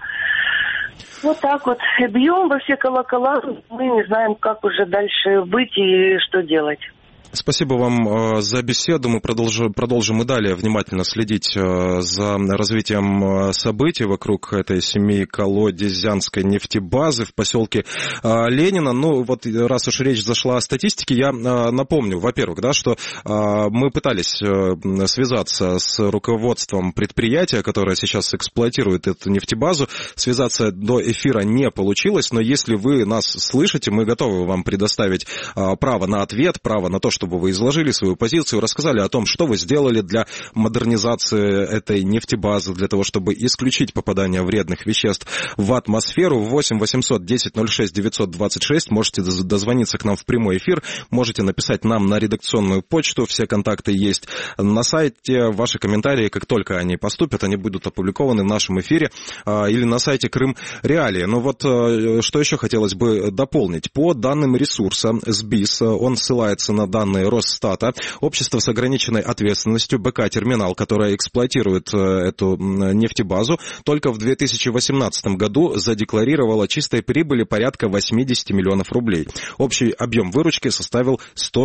Вот так вот. Бьем во все колокола. Мы не знаем, как уже дальше быть и что делать. Спасибо вам за беседу. Мы продолжим и далее внимательно следить за развитием событий вокруг этой семиколодезянской нефтебазы в поселке Ленина. Ну, вот раз уж речь зашла о статистике, я напомню, во-первых, да, что мы пытались связаться с руководством предприятия, которое сейчас эксплуатирует эту нефтебазу. Связаться до эфира не получилось, но если вы нас слышите, мы готовы вам предоставить право на ответ, право на то, чтобы вы изложили свою позицию, рассказали о том, что вы сделали для модернизации этой нефтебазы, для того, чтобы исключить попадание вредных веществ в атмосферу. 8 800 10 06 926. Можете дозвониться к нам в прямой эфир, можете написать нам на редакционную почту, все контакты есть на сайте. Ваши комментарии, как только они поступят, они будут опубликованы в нашем эфире или на сайте Крым Реалии. Но вот что еще хотелось бы дополнить. По данным ресурса СБИС, он ссылается на данные Росстата, общество с ограниченной ответственностью БК «Терминал», которое эксплуатирует эту нефтебазу, только в 2018 году задекларировало чистой прибыли порядка 80 миллионов рублей. Общий объем выручки составил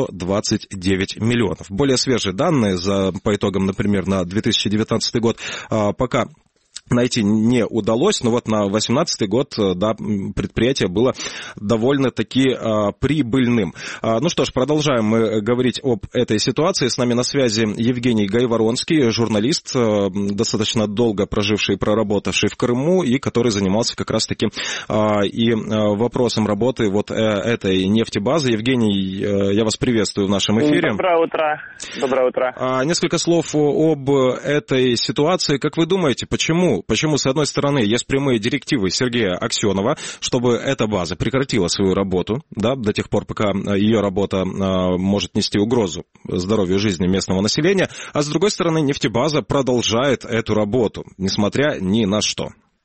129 миллионов. Более свежие данные по итогам, например, на 2019 год пока найти не удалось, но вот на 2018 год, да, предприятие было довольно-таки прибыльным. Ну что ж, продолжаем мы говорить об этой ситуации. С нами на связи Евгений Гайворонский, журналист, достаточно долго проживший и проработавший в Крыму, и который занимался как раз-таки и вопросом работы вот этой нефтебазы. Евгений, я вас приветствую в нашем эфире. Доброе утро. Доброе утро. Несколько слов об этой ситуации. Как вы думаете, почему, с одной стороны, есть прямые директивы Сергея Аксенова, чтобы эта база прекратила свою работу, да, до тех пор, пока ее работа может нести угрозу здоровью и жизни местного населения, а с другой стороны, нефтебаза продолжает эту работу, несмотря ни на что?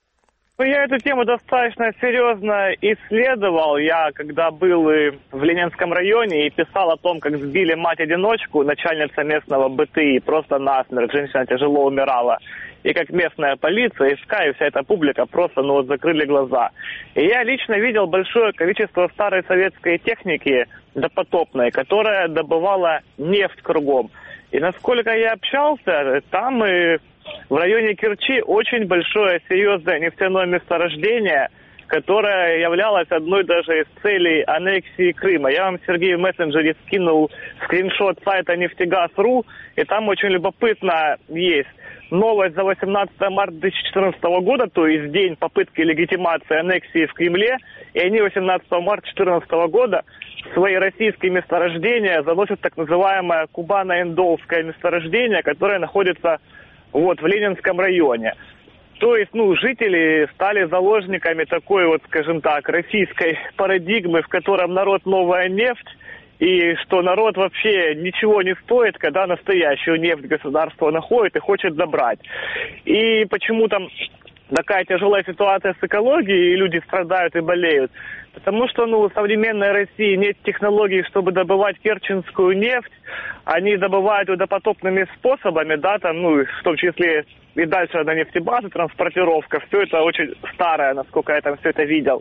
Я эту тему достаточно серьезно исследовал. Я, когда был в Ленинском районе и писал о том, как сбили мать-одиночку, начальница местного БТИ, просто насмерть, женщина тяжело умирала. И как местная полиция, СК и вся эта публика просто закрыли глаза. И я лично видел большое количество старой советской техники допотопной, которая добывала нефть кругом. И насколько я общался, там и в районе Керчи очень большое, серьезное нефтяное месторождение, которое являлось одной даже из целей аннексии Крыма. Я вам, Сергей, в мессенджере скинул скриншот сайта нефтегаз.ру, и там очень любопытно есть новость за 18 марта 2014 года, то есть день попытки легитимации аннексии в Кремле, и они 18 марта 2014 года свои российские месторождения заносят так называемое Кубано-Индолское месторождение, которое находится в Ленинском районе. То есть, жители стали заложниками такой скажем так, российской парадигмы, в котором народ новая нефть, и что народ вообще ничего не стоит, когда настоящую нефть государство находит и хочет забрать. И почему там такая тяжелая ситуация с экологией, и люди страдают и болеют? Потому что, в современной России нет технологий, чтобы добывать керченскую нефть. Они добывают ее допотопными способами, да, там, в том числе и дальше на нефтебазы, транспортировка. Все это очень старое, насколько я там все это видел.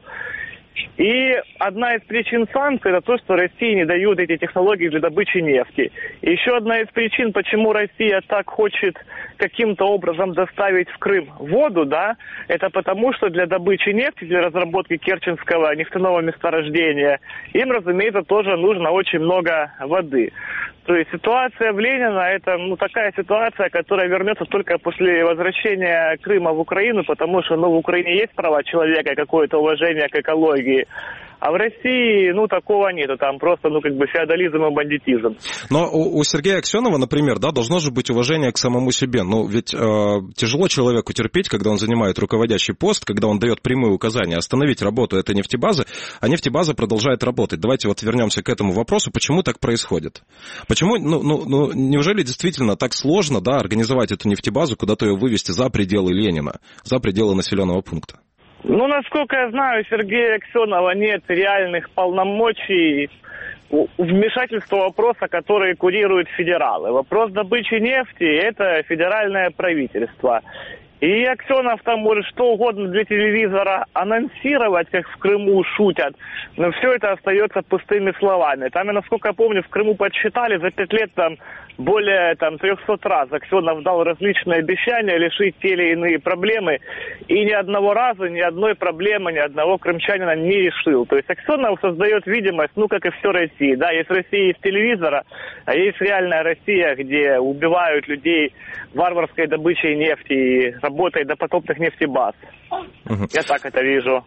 И одна из причин санкций – это то, что России не дают эти технологии для добычи нефти. И еще одна из причин, почему Россия так хочет каким-то образом доставить в Крым воду, да, это потому, что для добычи нефти, для разработки керченского нефтяного месторождения, им, разумеется, тоже нужно очень много воды. То есть ситуация в Ленина – это такая ситуация, которая вернется только после возвращения Крыма в Украину, потому что в Украине есть права человека и какое-то уважение к экологии. А в России, такого нету, там просто, феодализм и бандитизм. Но у Сергея Аксенова, например, да, должно же быть уважение к самому себе. Ведь тяжело человеку терпеть, когда он занимает руководящий пост, когда он дает прямые указания остановить работу этой нефтебазы, а нефтебаза продолжает работать. Давайте вернемся к этому вопросу, почему так происходит. Почему, неужели действительно так сложно, да, организовать эту нефтебазу, куда-то ее вывести за пределы Ленина, за пределы населенного пункта? Насколько я знаю, у Сергея Аксенова нет реальных полномочий вмешательства вопроса, которые курируют федералы. Вопрос добычи нефти – это федеральное правительство. И Аксенов там может что угодно для телевизора анонсировать, как в Крыму шутят, но все это остается пустыми словами. Там, насколько я помню, в Крыму подсчитали, за 5 лет там более 300 раз Аксенов дал различные обещания решить те или иные проблемы, и ни одного раза, ни одной проблемы, ни одного крымчанина не решил. То есть Аксенов создает видимость, как и все России. Да, есть Россия из телевизора, а есть реальная Россия, где убивают людей варварской добычей нефти и работой допотопных нефтебаз. Я так это вижу.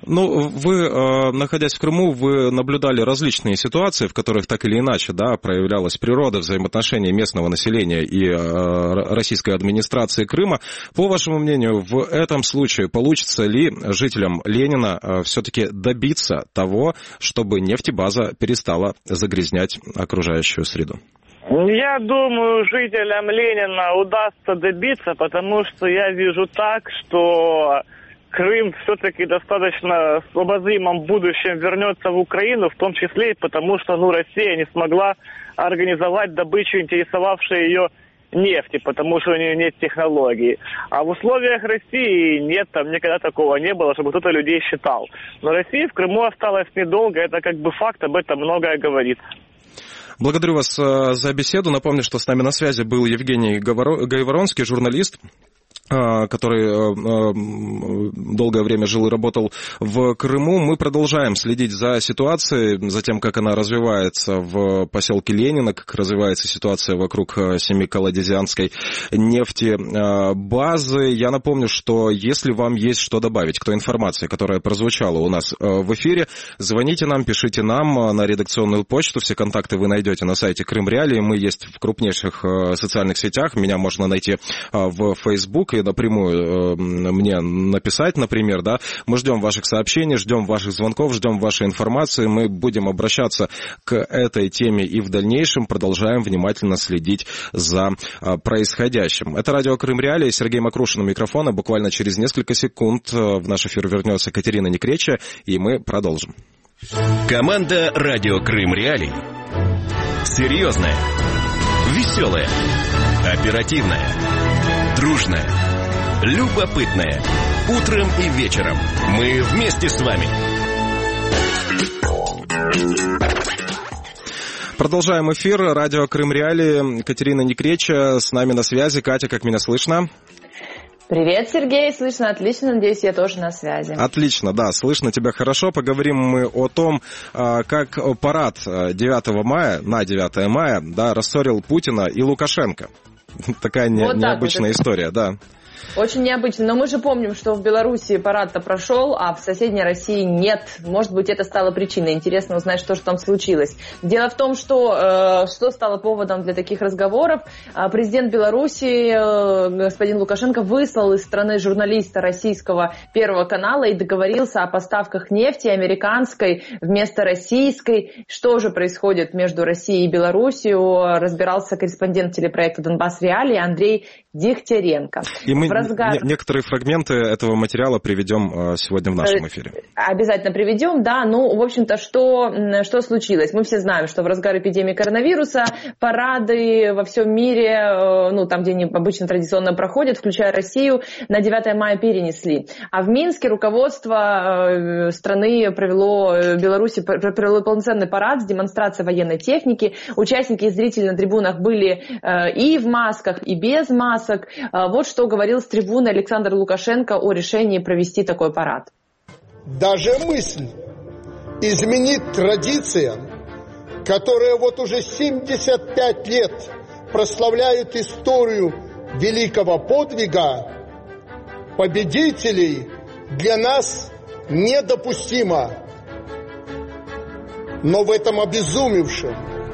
Вы, находясь в Крыму, вы наблюдали различные ситуации, в которых так или иначе, да, проявлялась природа взаимоотношений местного населения и российской администрации Крыма. По вашему мнению, в этом случае получится ли жителям Ленина все-таки добиться того, чтобы нефтебаза перестала загрязнять окружающую среду? Я думаю, жителям Ленина удастся добиться, потому что я вижу так, что Крым все-таки достаточно в обозримом будущем вернется в Украину, в том числе и потому, что Россия не смогла организовать добычу интересовавшей ее нефти, потому что у нее нет технологий. А в условиях России нет, там никогда такого не было, чтобы кто-то людей считал. Но Россия в Крыму осталась недолго, это факт, об этом многое говорит. Благодарю вас за беседу. Напомню, что с нами на связи был Евгений Гайворонский, журналист, который долгое время жил и работал в Крыму. Мы продолжаем следить за ситуацией, за тем, как она развивается в поселке Ленина, как развивается ситуация вокруг Семиколодезианской нефтебазы. Я напомню, что если вам есть что добавить к той информации, которая прозвучала у нас в эфире, звоните нам, пишите нам на редакционную почту. Все контакты вы найдете на сайте Крым Реалии. Мы есть в крупнейших социальных сетях. Меня можно найти в Facebook и напрямую мне написать, например, да. Мы ждем ваших сообщений, ждем ваших звонков, ждем вашей информации. Мы будем обращаться к этой теме и в дальнейшем продолжаем внимательно следить за происходящим. Это радио Крым Реалии. Сергей Макрушин у микрофона. Буквально через несколько секунд в наш эфир вернется Катерина Некреча, и мы продолжим. Команда радио Крым Реалии. Серьезная, веселая, оперативная, дружная, любопытная. Утром и вечером мы вместе с вами. Продолжаем эфир. Радио Крым Реалии. Катерина Некреча с нами на связи. Катя, как меня слышно? Привет, Сергей. Слышно отлично. Надеюсь, я тоже на связи. Отлично, да, слышно тебя хорошо. Поговорим мы о том, как парад 9 мая, на 9 мая, да, рассорил Путина и Лукашенко. Такая необычная история, да. Очень необычно. Но мы же помним, что в Беларуси парад-то прошел, а в соседней России нет. Может быть, это стало причиной. Интересно узнать, что же там случилось. Дело в том, что стало поводом для таких разговоров. Президент Беларуси, господин Лукашенко, выслал из страны журналиста российского Первого канала и договорился о поставках нефти американской вместо российской. Что же происходит между Россией и Беларусью, разбирался корреспондент телепроекта «Донбасс Реалии» Андрей Дегтяренко. И мы некоторые фрагменты этого материала приведем сегодня в нашем эфире. Обязательно приведем, да. Ну, в общем-то, что случилось? Мы все знаем, что в разгар эпидемии коронавируса парады во всем мире, ну, там, где они обычно традиционно проходят, включая Россию, на 9 мая перенесли. А в Минске руководство страны Беларуси провело полноценный парад с демонстрацией военной техники. Участники и зрители на трибунах были и в масках, и без масок. Вот что говорил с трибуны Александр Лукашенко о решении провести такой парад. Даже мысль изменить традициям, которые вот уже 75 лет прославляют историю великого подвига победителей, для нас недопустимо. Но в этом обезумевшем,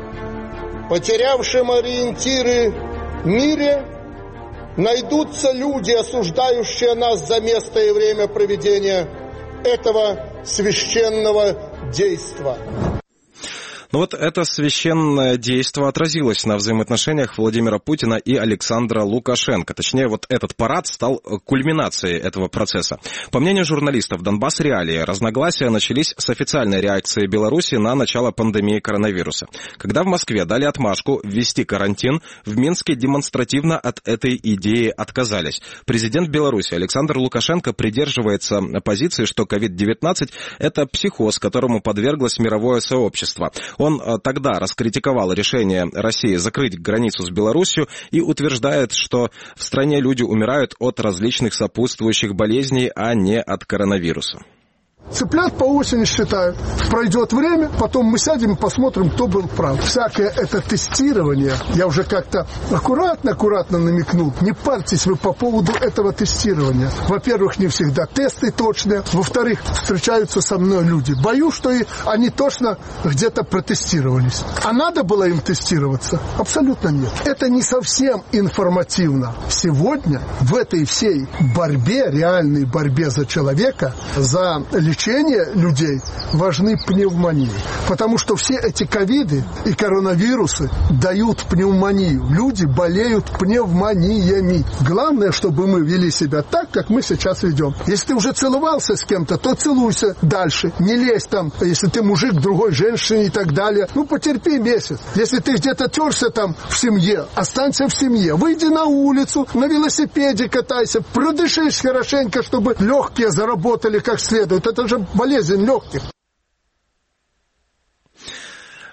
потерявшем ориентиры мире найдутся люди, осуждающие нас за место и время проведения этого священного действа. Ну вот это священное действо отразилось на взаимоотношениях Владимира Путина и Александра Лукашенко. Точнее, вот этот парад стал кульминацией этого процесса. По мнению журналистов «Донбасс Реалии», разногласия начались с официальной реакции Беларуси на начало пандемии коронавируса. Когда в Москве дали отмашку ввести карантин, в Минске демонстративно от этой идеи отказались. Президент Беларуси Александр Лукашенко придерживается позиции, что COVID-19 – это психоз, которому подверглось мировое сообщество. Он тогда раскритиковал решение России закрыть границу с Беларусью и утверждает, что в стране люди умирают от различных сопутствующих болезней, а не от коронавируса. Цыплят по осени считают. Пройдет время, потом мы сядем и посмотрим, кто был прав. Всякое это тестирование, я уже как-то аккуратно намекнул. Не парьтесь вы по поводу этого тестирования. Во-первых, не всегда тесты точные. Во-вторых, встречаются со мной люди. Боюсь, что и они точно где-то протестировались. А надо было им тестироваться? Абсолютно нет. Это не совсем информативно. Сегодня в этой всей борьбе, реальной борьбе за человека, за лечение людей важны пневмонии. Потому что все эти ковиды и коронавирусы дают пневмонию. Люди болеют пневмониями. Главное, чтобы мы вели себя так, как мы сейчас ведем. Если ты уже целовался с кем-то, то целуйся дальше. Не лезь там, если ты мужик, другой женщине и так далее. Ну, потерпи месяц. Если ты где-то терся там в семье, останься в семье. Выйди на улицу, на велосипеде катайся, продышись хорошенько, чтобы легкие заработали как следует. Это же болезнь легких.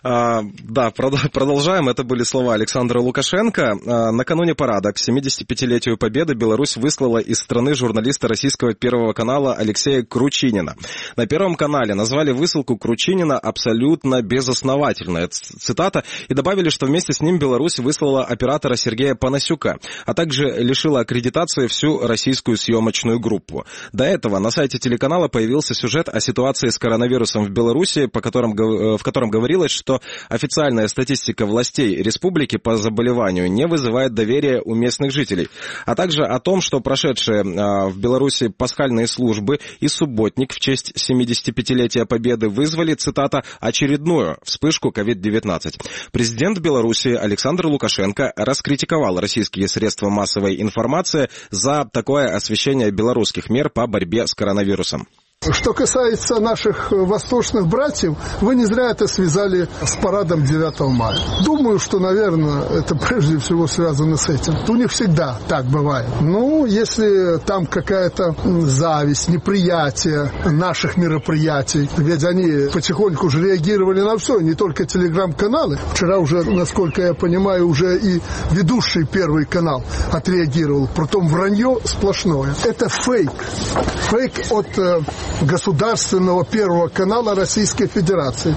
Да, продолжаем. Это были слова Александра Лукашенко. Накануне парада к 75-летию Победы Беларусь выслала из страны журналиста российского Первого канала Алексея Кручинина. На Первом канале назвали высылку Кручинина абсолютно безосновательной, цитата, и добавили, что вместе с ним Беларусь выслала оператора Сергея Панасюка, а также лишила аккредитации всю российскую съемочную группу. До этого на сайте телеканала появился сюжет о ситуации с коронавирусом в Беларуси, в котором говорилось, что официальная статистика властей республики по заболеванию не вызывает доверия у местных жителей, а также о том, что прошедшие в Беларуси пасхальные службы и субботник в честь 75-летия Победы вызвали, цитата, очередную вспышку COVID-19. Президент Беларуси Александр Лукашенко раскритиковал российские средства массовой информации за такое освещение белорусских мер по борьбе с коронавирусом. Что касается наших восточных братьев, вы не зря это связали с парадом 9 мая. Думаю, что, наверное, это прежде всего связано с этим. У них всегда так бывает. Ну, если там какая-то зависть, неприятие наших мероприятий, ведь они потихоньку уже реагировали на все, не только телеграм-каналы. Вчера уже, насколько я понимаю, уже и ведущий Первый канал отреагировал. Притом вранье сплошное. Это фейк. Фейк от государственного Первого канала Российской Федерации.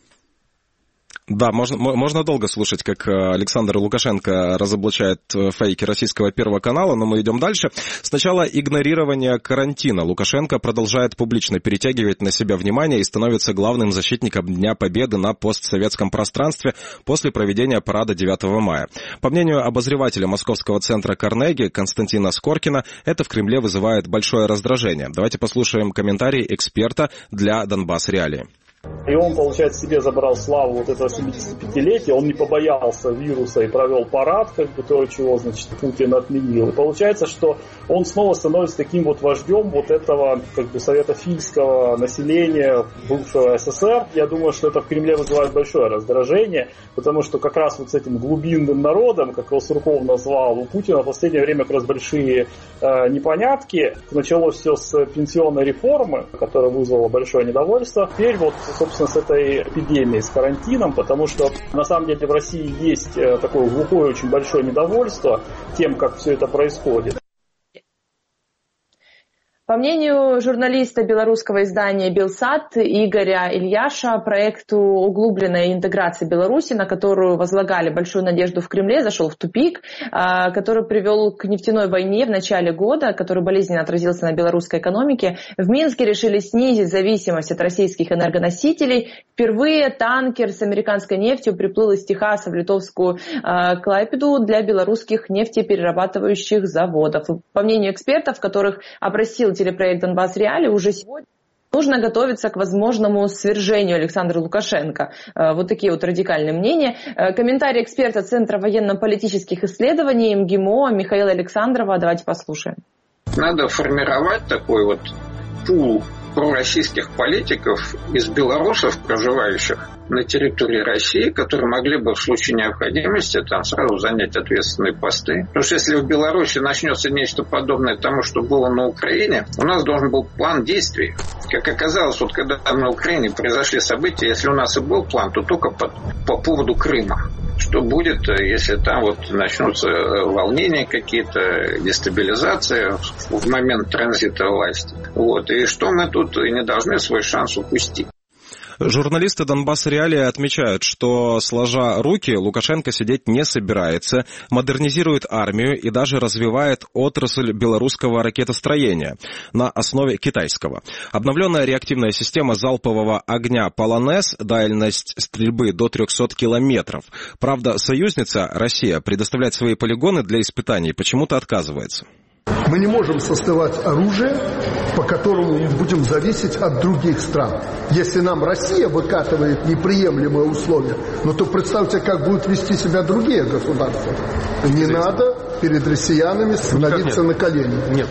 Да, можно долго слушать, как Александр Лукашенко разоблачает фейки российского Первого канала, но мы идем дальше. Сначала игнорирование карантина. Лукашенко продолжает публично перетягивать на себя внимание и становится главным защитником Дня Победы на постсоветском пространстве после проведения парада 9 мая. По мнению обозревателя Московского центра Карнеги Константина Скоркина, это в Кремле вызывает большое раздражение. Давайте послушаем комментарий эксперта для Донбасс Реалии. И он, получается, себе забрал славу вот этого 75-летия, он не побоялся вируса и провел парад, как бы то, чего, значит, Путин отменил. И получается, что он снова становится таким вот вождем вот этого, как бы, советофильского населения бывшего СССР. Я думаю, что это в Кремле вызывает большое раздражение, потому что как раз вот с этим глубинным народом, как его Сурков назвал, у Путина в последнее время как раз большие непонятки. Началось все с пенсионной реформы, которая вызвала большое недовольство. Теперь вот, собственно, с этой эпидемией, с карантином, потому что на самом деле в России есть такое глухое, очень большое недовольство тем, как все это происходит. По мнению журналиста белорусского издания «Белсат» Игоря Ильяша, проекту углубленной интеграции Беларуси, на которую возлагали большую надежду в Кремле, зашел в тупик, который привел к нефтяной войне в начале года, который болезненно отразился на белорусской экономике. В Минске решили снизить зависимость от российских энергоносителей. Впервые танкер с американской нефтью приплыл из Техаса в литовскую Клайпеду для белорусских нефтеперерабатывающих заводов. По мнению экспертов, которых опросил телепроект «Донбасс Реалии», уже сегодня нужно готовиться к возможному свержению Александра Лукашенко. Вот такие вот радикальные мнения. Комментарий эксперта Центра военно-политических исследований МГИМО Михаила Александрова. Давайте послушаем. Надо формировать такой вот пул пророссийских политиков из белорусов, проживающих на территории России, которые могли бы в случае необходимости там сразу занять ответственные посты. Потому что если в Беларуси начнется нечто подобное тому, что было на Украине, у нас должен был план действий. Как оказалось, вот когда на Украине произошли события, если у нас и был план, то только по поводу Крыма. Что будет, если там вот начнутся волнения какие-то, дестабилизация в момент транзита власти. Вот. И что мы тут не должны свой шанс упустить. Журналисты Донбасс Реалии отмечают, что, сложа руки, Лукашенко сидеть не собирается, модернизирует армию и даже развивает отрасль белорусского ракетостроения на основе китайского. Обновленная реактивная система залпового огня «Полонез», дальность стрельбы до 300 километров. Правда, союзница Россия предоставлять свои полигоны для испытаний почему-то отказывается. Мы не можем создавать оружие, по которому мы будем зависеть от других стран. Если нам Россия выкатывает неприемлемые условия, ну то представьте, как будут вести себя другие государства. Не надо перед россиянами становиться на колени. Нет.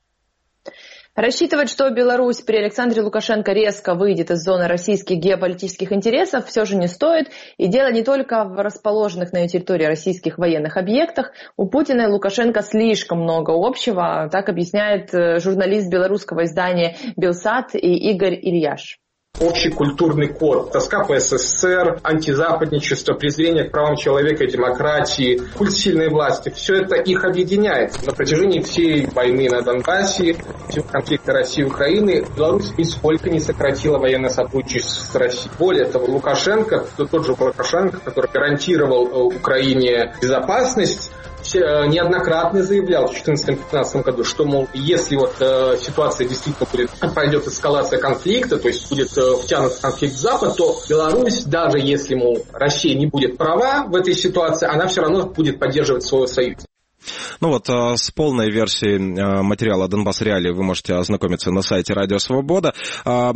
Рассчитывать, что Беларусь при Александре Лукашенко резко выйдет из зоны российских геополитических интересов, все же не стоит. И дело не только в расположенных на ее территории российских военных объектах. У Путина и Лукашенко слишком много общего, так объясняет журналист белорусского издания «Белсат» и Игорь Ильяш. Общий культурный код, тоска по СССР, антизападничество, презрение к правам человека и демократии, культ сильной власти. Все это их объединяет. На протяжении всей войны на Донбассе, конфликта России и Украины, Беларусь нисколько не сократила военное сотрудничество с Россией. Более того, Лукашенко, тот же Лукашенко, который гарантировал Украине безопасность, неоднократно заявлял в 2014-2015 году, что, мол, если вот ситуация действительно пройдет эскалация конфликта, то есть будет втянут в конфликт Запад, то Беларусь, даже если, мол, Россия не будет права в этой ситуации, она все равно будет поддерживать своего союза. Ну вот, с полной версией материала «Донбасс Реалии» вы можете ознакомиться на сайте «Радио Свобода». Да,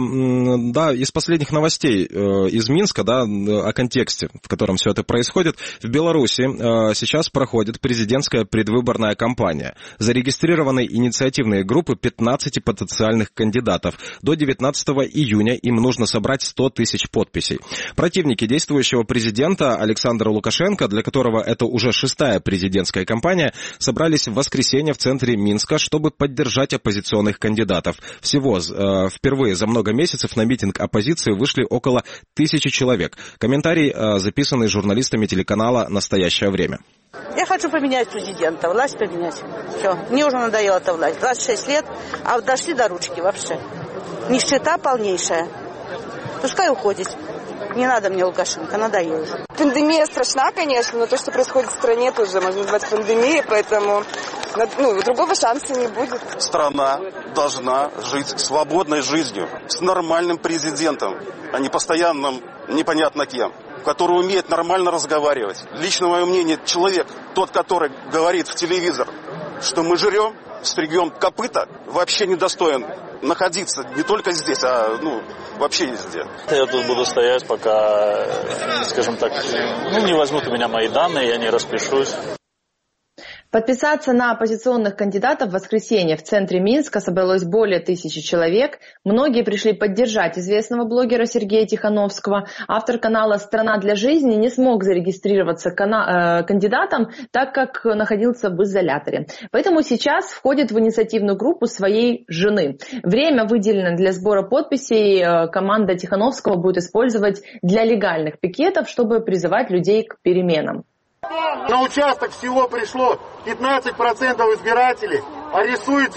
из последних новостей из Минска, да, о контексте, в котором все это происходит. В Беларуси сейчас проходит президентская предвыборная кампания. Зарегистрированы инициативные группы 15 потенциальных кандидатов. До 19 июня им нужно собрать 100 тысяч подписей. Противники действующего президента Александра Лукашенко, для которого это уже 6-я президентская кампания, собрались в воскресенье в центре Минска, чтобы поддержать оппозиционных кандидатов. Всего впервые за много месяцев на митинг оппозиции вышли около 1000 человек. Комментарий записанный журналистами телеканала «Настоящее время». Я хочу поменять президента, власть поменять. Все, мне уже надоела эта власть. 26 лет, а дошли до ручки вообще. Нищета полнейшая. Пускай уходит. Не надо мне Лукашенко, надоело уже. Пандемия страшна, конечно, но то, что происходит в стране, тоже можно назвать пандемией, поэтому другого шанса не будет. Страна должна жить свободной жизнью, с нормальным президентом, а не постоянным непонятно кем, который умеет нормально разговаривать. Лично мое мнение, человек, тот, который говорит в телевизор, что мы жрем, стригем копыта, вообще недостоин находиться не только здесь, а вообще везде. Я тут буду стоять, пока, скажем так, не возьмут у меня мои данные, я не распишусь. Подписаться на оппозиционных кандидатов в воскресенье в центре Минска собралось более 1000 человек. Многие пришли поддержать известного блогера Сергея Тихановского. Автор канала «Страна для жизни» не смог зарегистрироваться кандидатом, так как находился в изоляторе. Поэтому сейчас входит в инициативную группу своей жены. Время, выделенное для сбора подписей, команда Тихановского будет использовать для легальных пикетов, чтобы призывать людей к переменам. На участок всего пришло 15% избирателей, а рисуется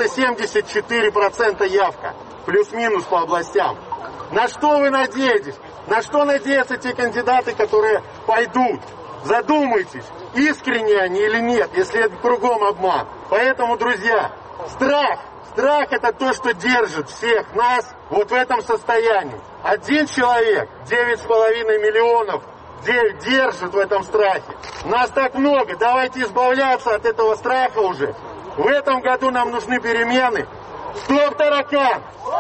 74% явка. Плюс-минус по областям. На что вы надеетесь? На что надеются те кандидаты, которые пойдут? Задумайтесь, искренне они или нет, если это кругом обман. Поэтому, друзья, страх это то, что держит всех нас вот в этом состоянии. Один человек, 9,5 миллионов, держит в этом страхе. Нас так много, давайте избавляться от этого страха уже. В этом году нам нужны перемены. Стоп таракан!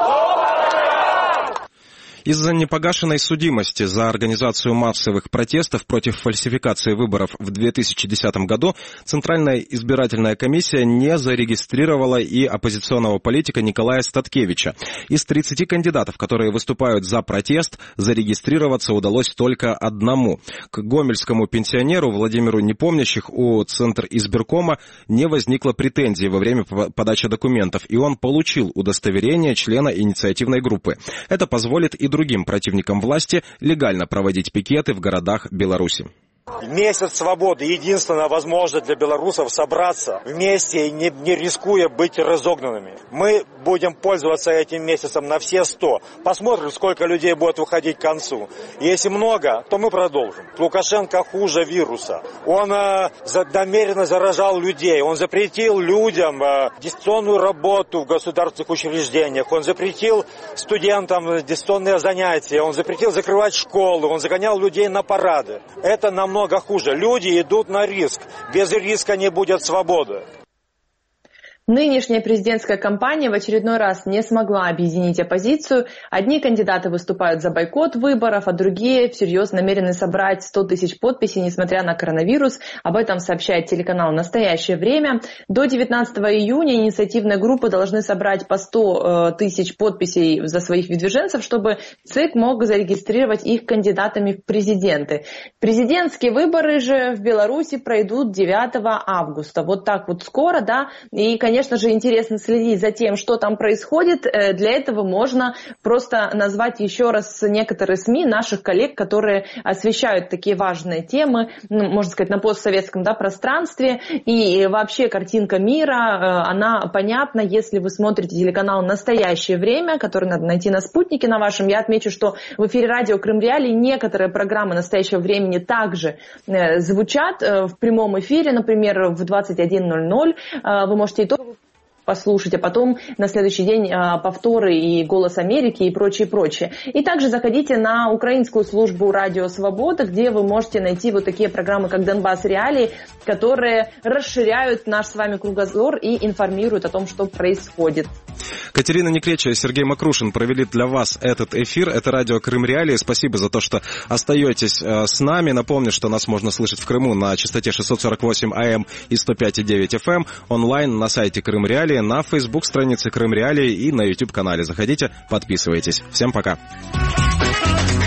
Из-за непогашенной судимости за организацию массовых протестов против фальсификации выборов в 2010 году Центральная избирательная комиссия не зарегистрировала и оппозиционного политика Николая Статкевича. Из 30 кандидатов, которые выступают за протест, зарегистрироваться удалось только одному. К гомельскому пенсионеру Владимиру Непомнящих у Центризбиркома не возникло претензий во время подачи документов, и он получил удостоверение члена инициативной группы. Это позволит и другим противникам власти легально проводить пикеты в городах Беларуси. Месяц свободы — единственная возможность для белорусов собраться вместе, не рискуя быть разогнанными. Мы будем пользоваться этим месяцем на все 100. Посмотрим, сколько людей будет выходить к концу. Если много, то мы продолжим. Лукашенко хуже вируса. Он намеренно заражал людей. Он запретил людям дистанционную работу в государственных учреждениях. Он запретил студентам дистанционные занятия. Он запретил закрывать школы. Он загонял людей на парады. Это намного хуже. Люди идут на риск. Без риска не будет свободы. Нынешняя президентская кампания в очередной раз не смогла объединить оппозицию. Одни кандидаты выступают за бойкот выборов, а другие всерьез намерены собрать 100 тысяч подписей, несмотря на коронавирус. Об этом сообщает телеканал «Настоящее время». До 19 июня инициативные группы должны собрать по 100 тысяч подписей за своих выдвиженцев, чтобы ЦИК мог зарегистрировать их кандидатами в президенты. Президентские выборы же в Беларуси пройдут 9 августа. Вот так вот скоро, да. И, конечно, конечно же, интересно следить за тем, что там происходит. Для этого можно просто назвать еще раз некоторые СМИ наших коллег, которые освещают такие важные темы, можно сказать, на постсоветском пространстве. И вообще картинка мира, она понятна, если вы смотрите телеканал «Настоящее время», который надо найти на спутнике на вашем. Я отмечу, что в эфире радио Крым Реалии некоторые программы «Настоящего времени» также звучат в прямом эфире, например, в 21:00. Вы можете и то послушать, а потом на следующий день повторы и «Голос Америки» и прочее. И также заходите на украинскую службу «Радио Свобода», где вы можете найти вот такие программы, как «Донбасс Реалии», которые расширяют наш с вами кругозор и информируют о том, что происходит. Катерина Некреча и Сергей Макрушин провели для вас этот эфир. Это радио Крым Реалии. Спасибо за то, что остаетесь с нами. Напомню, что нас можно слышать в Крыму на частоте 648 АМ и 105,9 FM, онлайн на сайте Крым Реалии, на Facebook-странице Крым Реалии и на YouTube-канале. Заходите, подписывайтесь. Всем пока.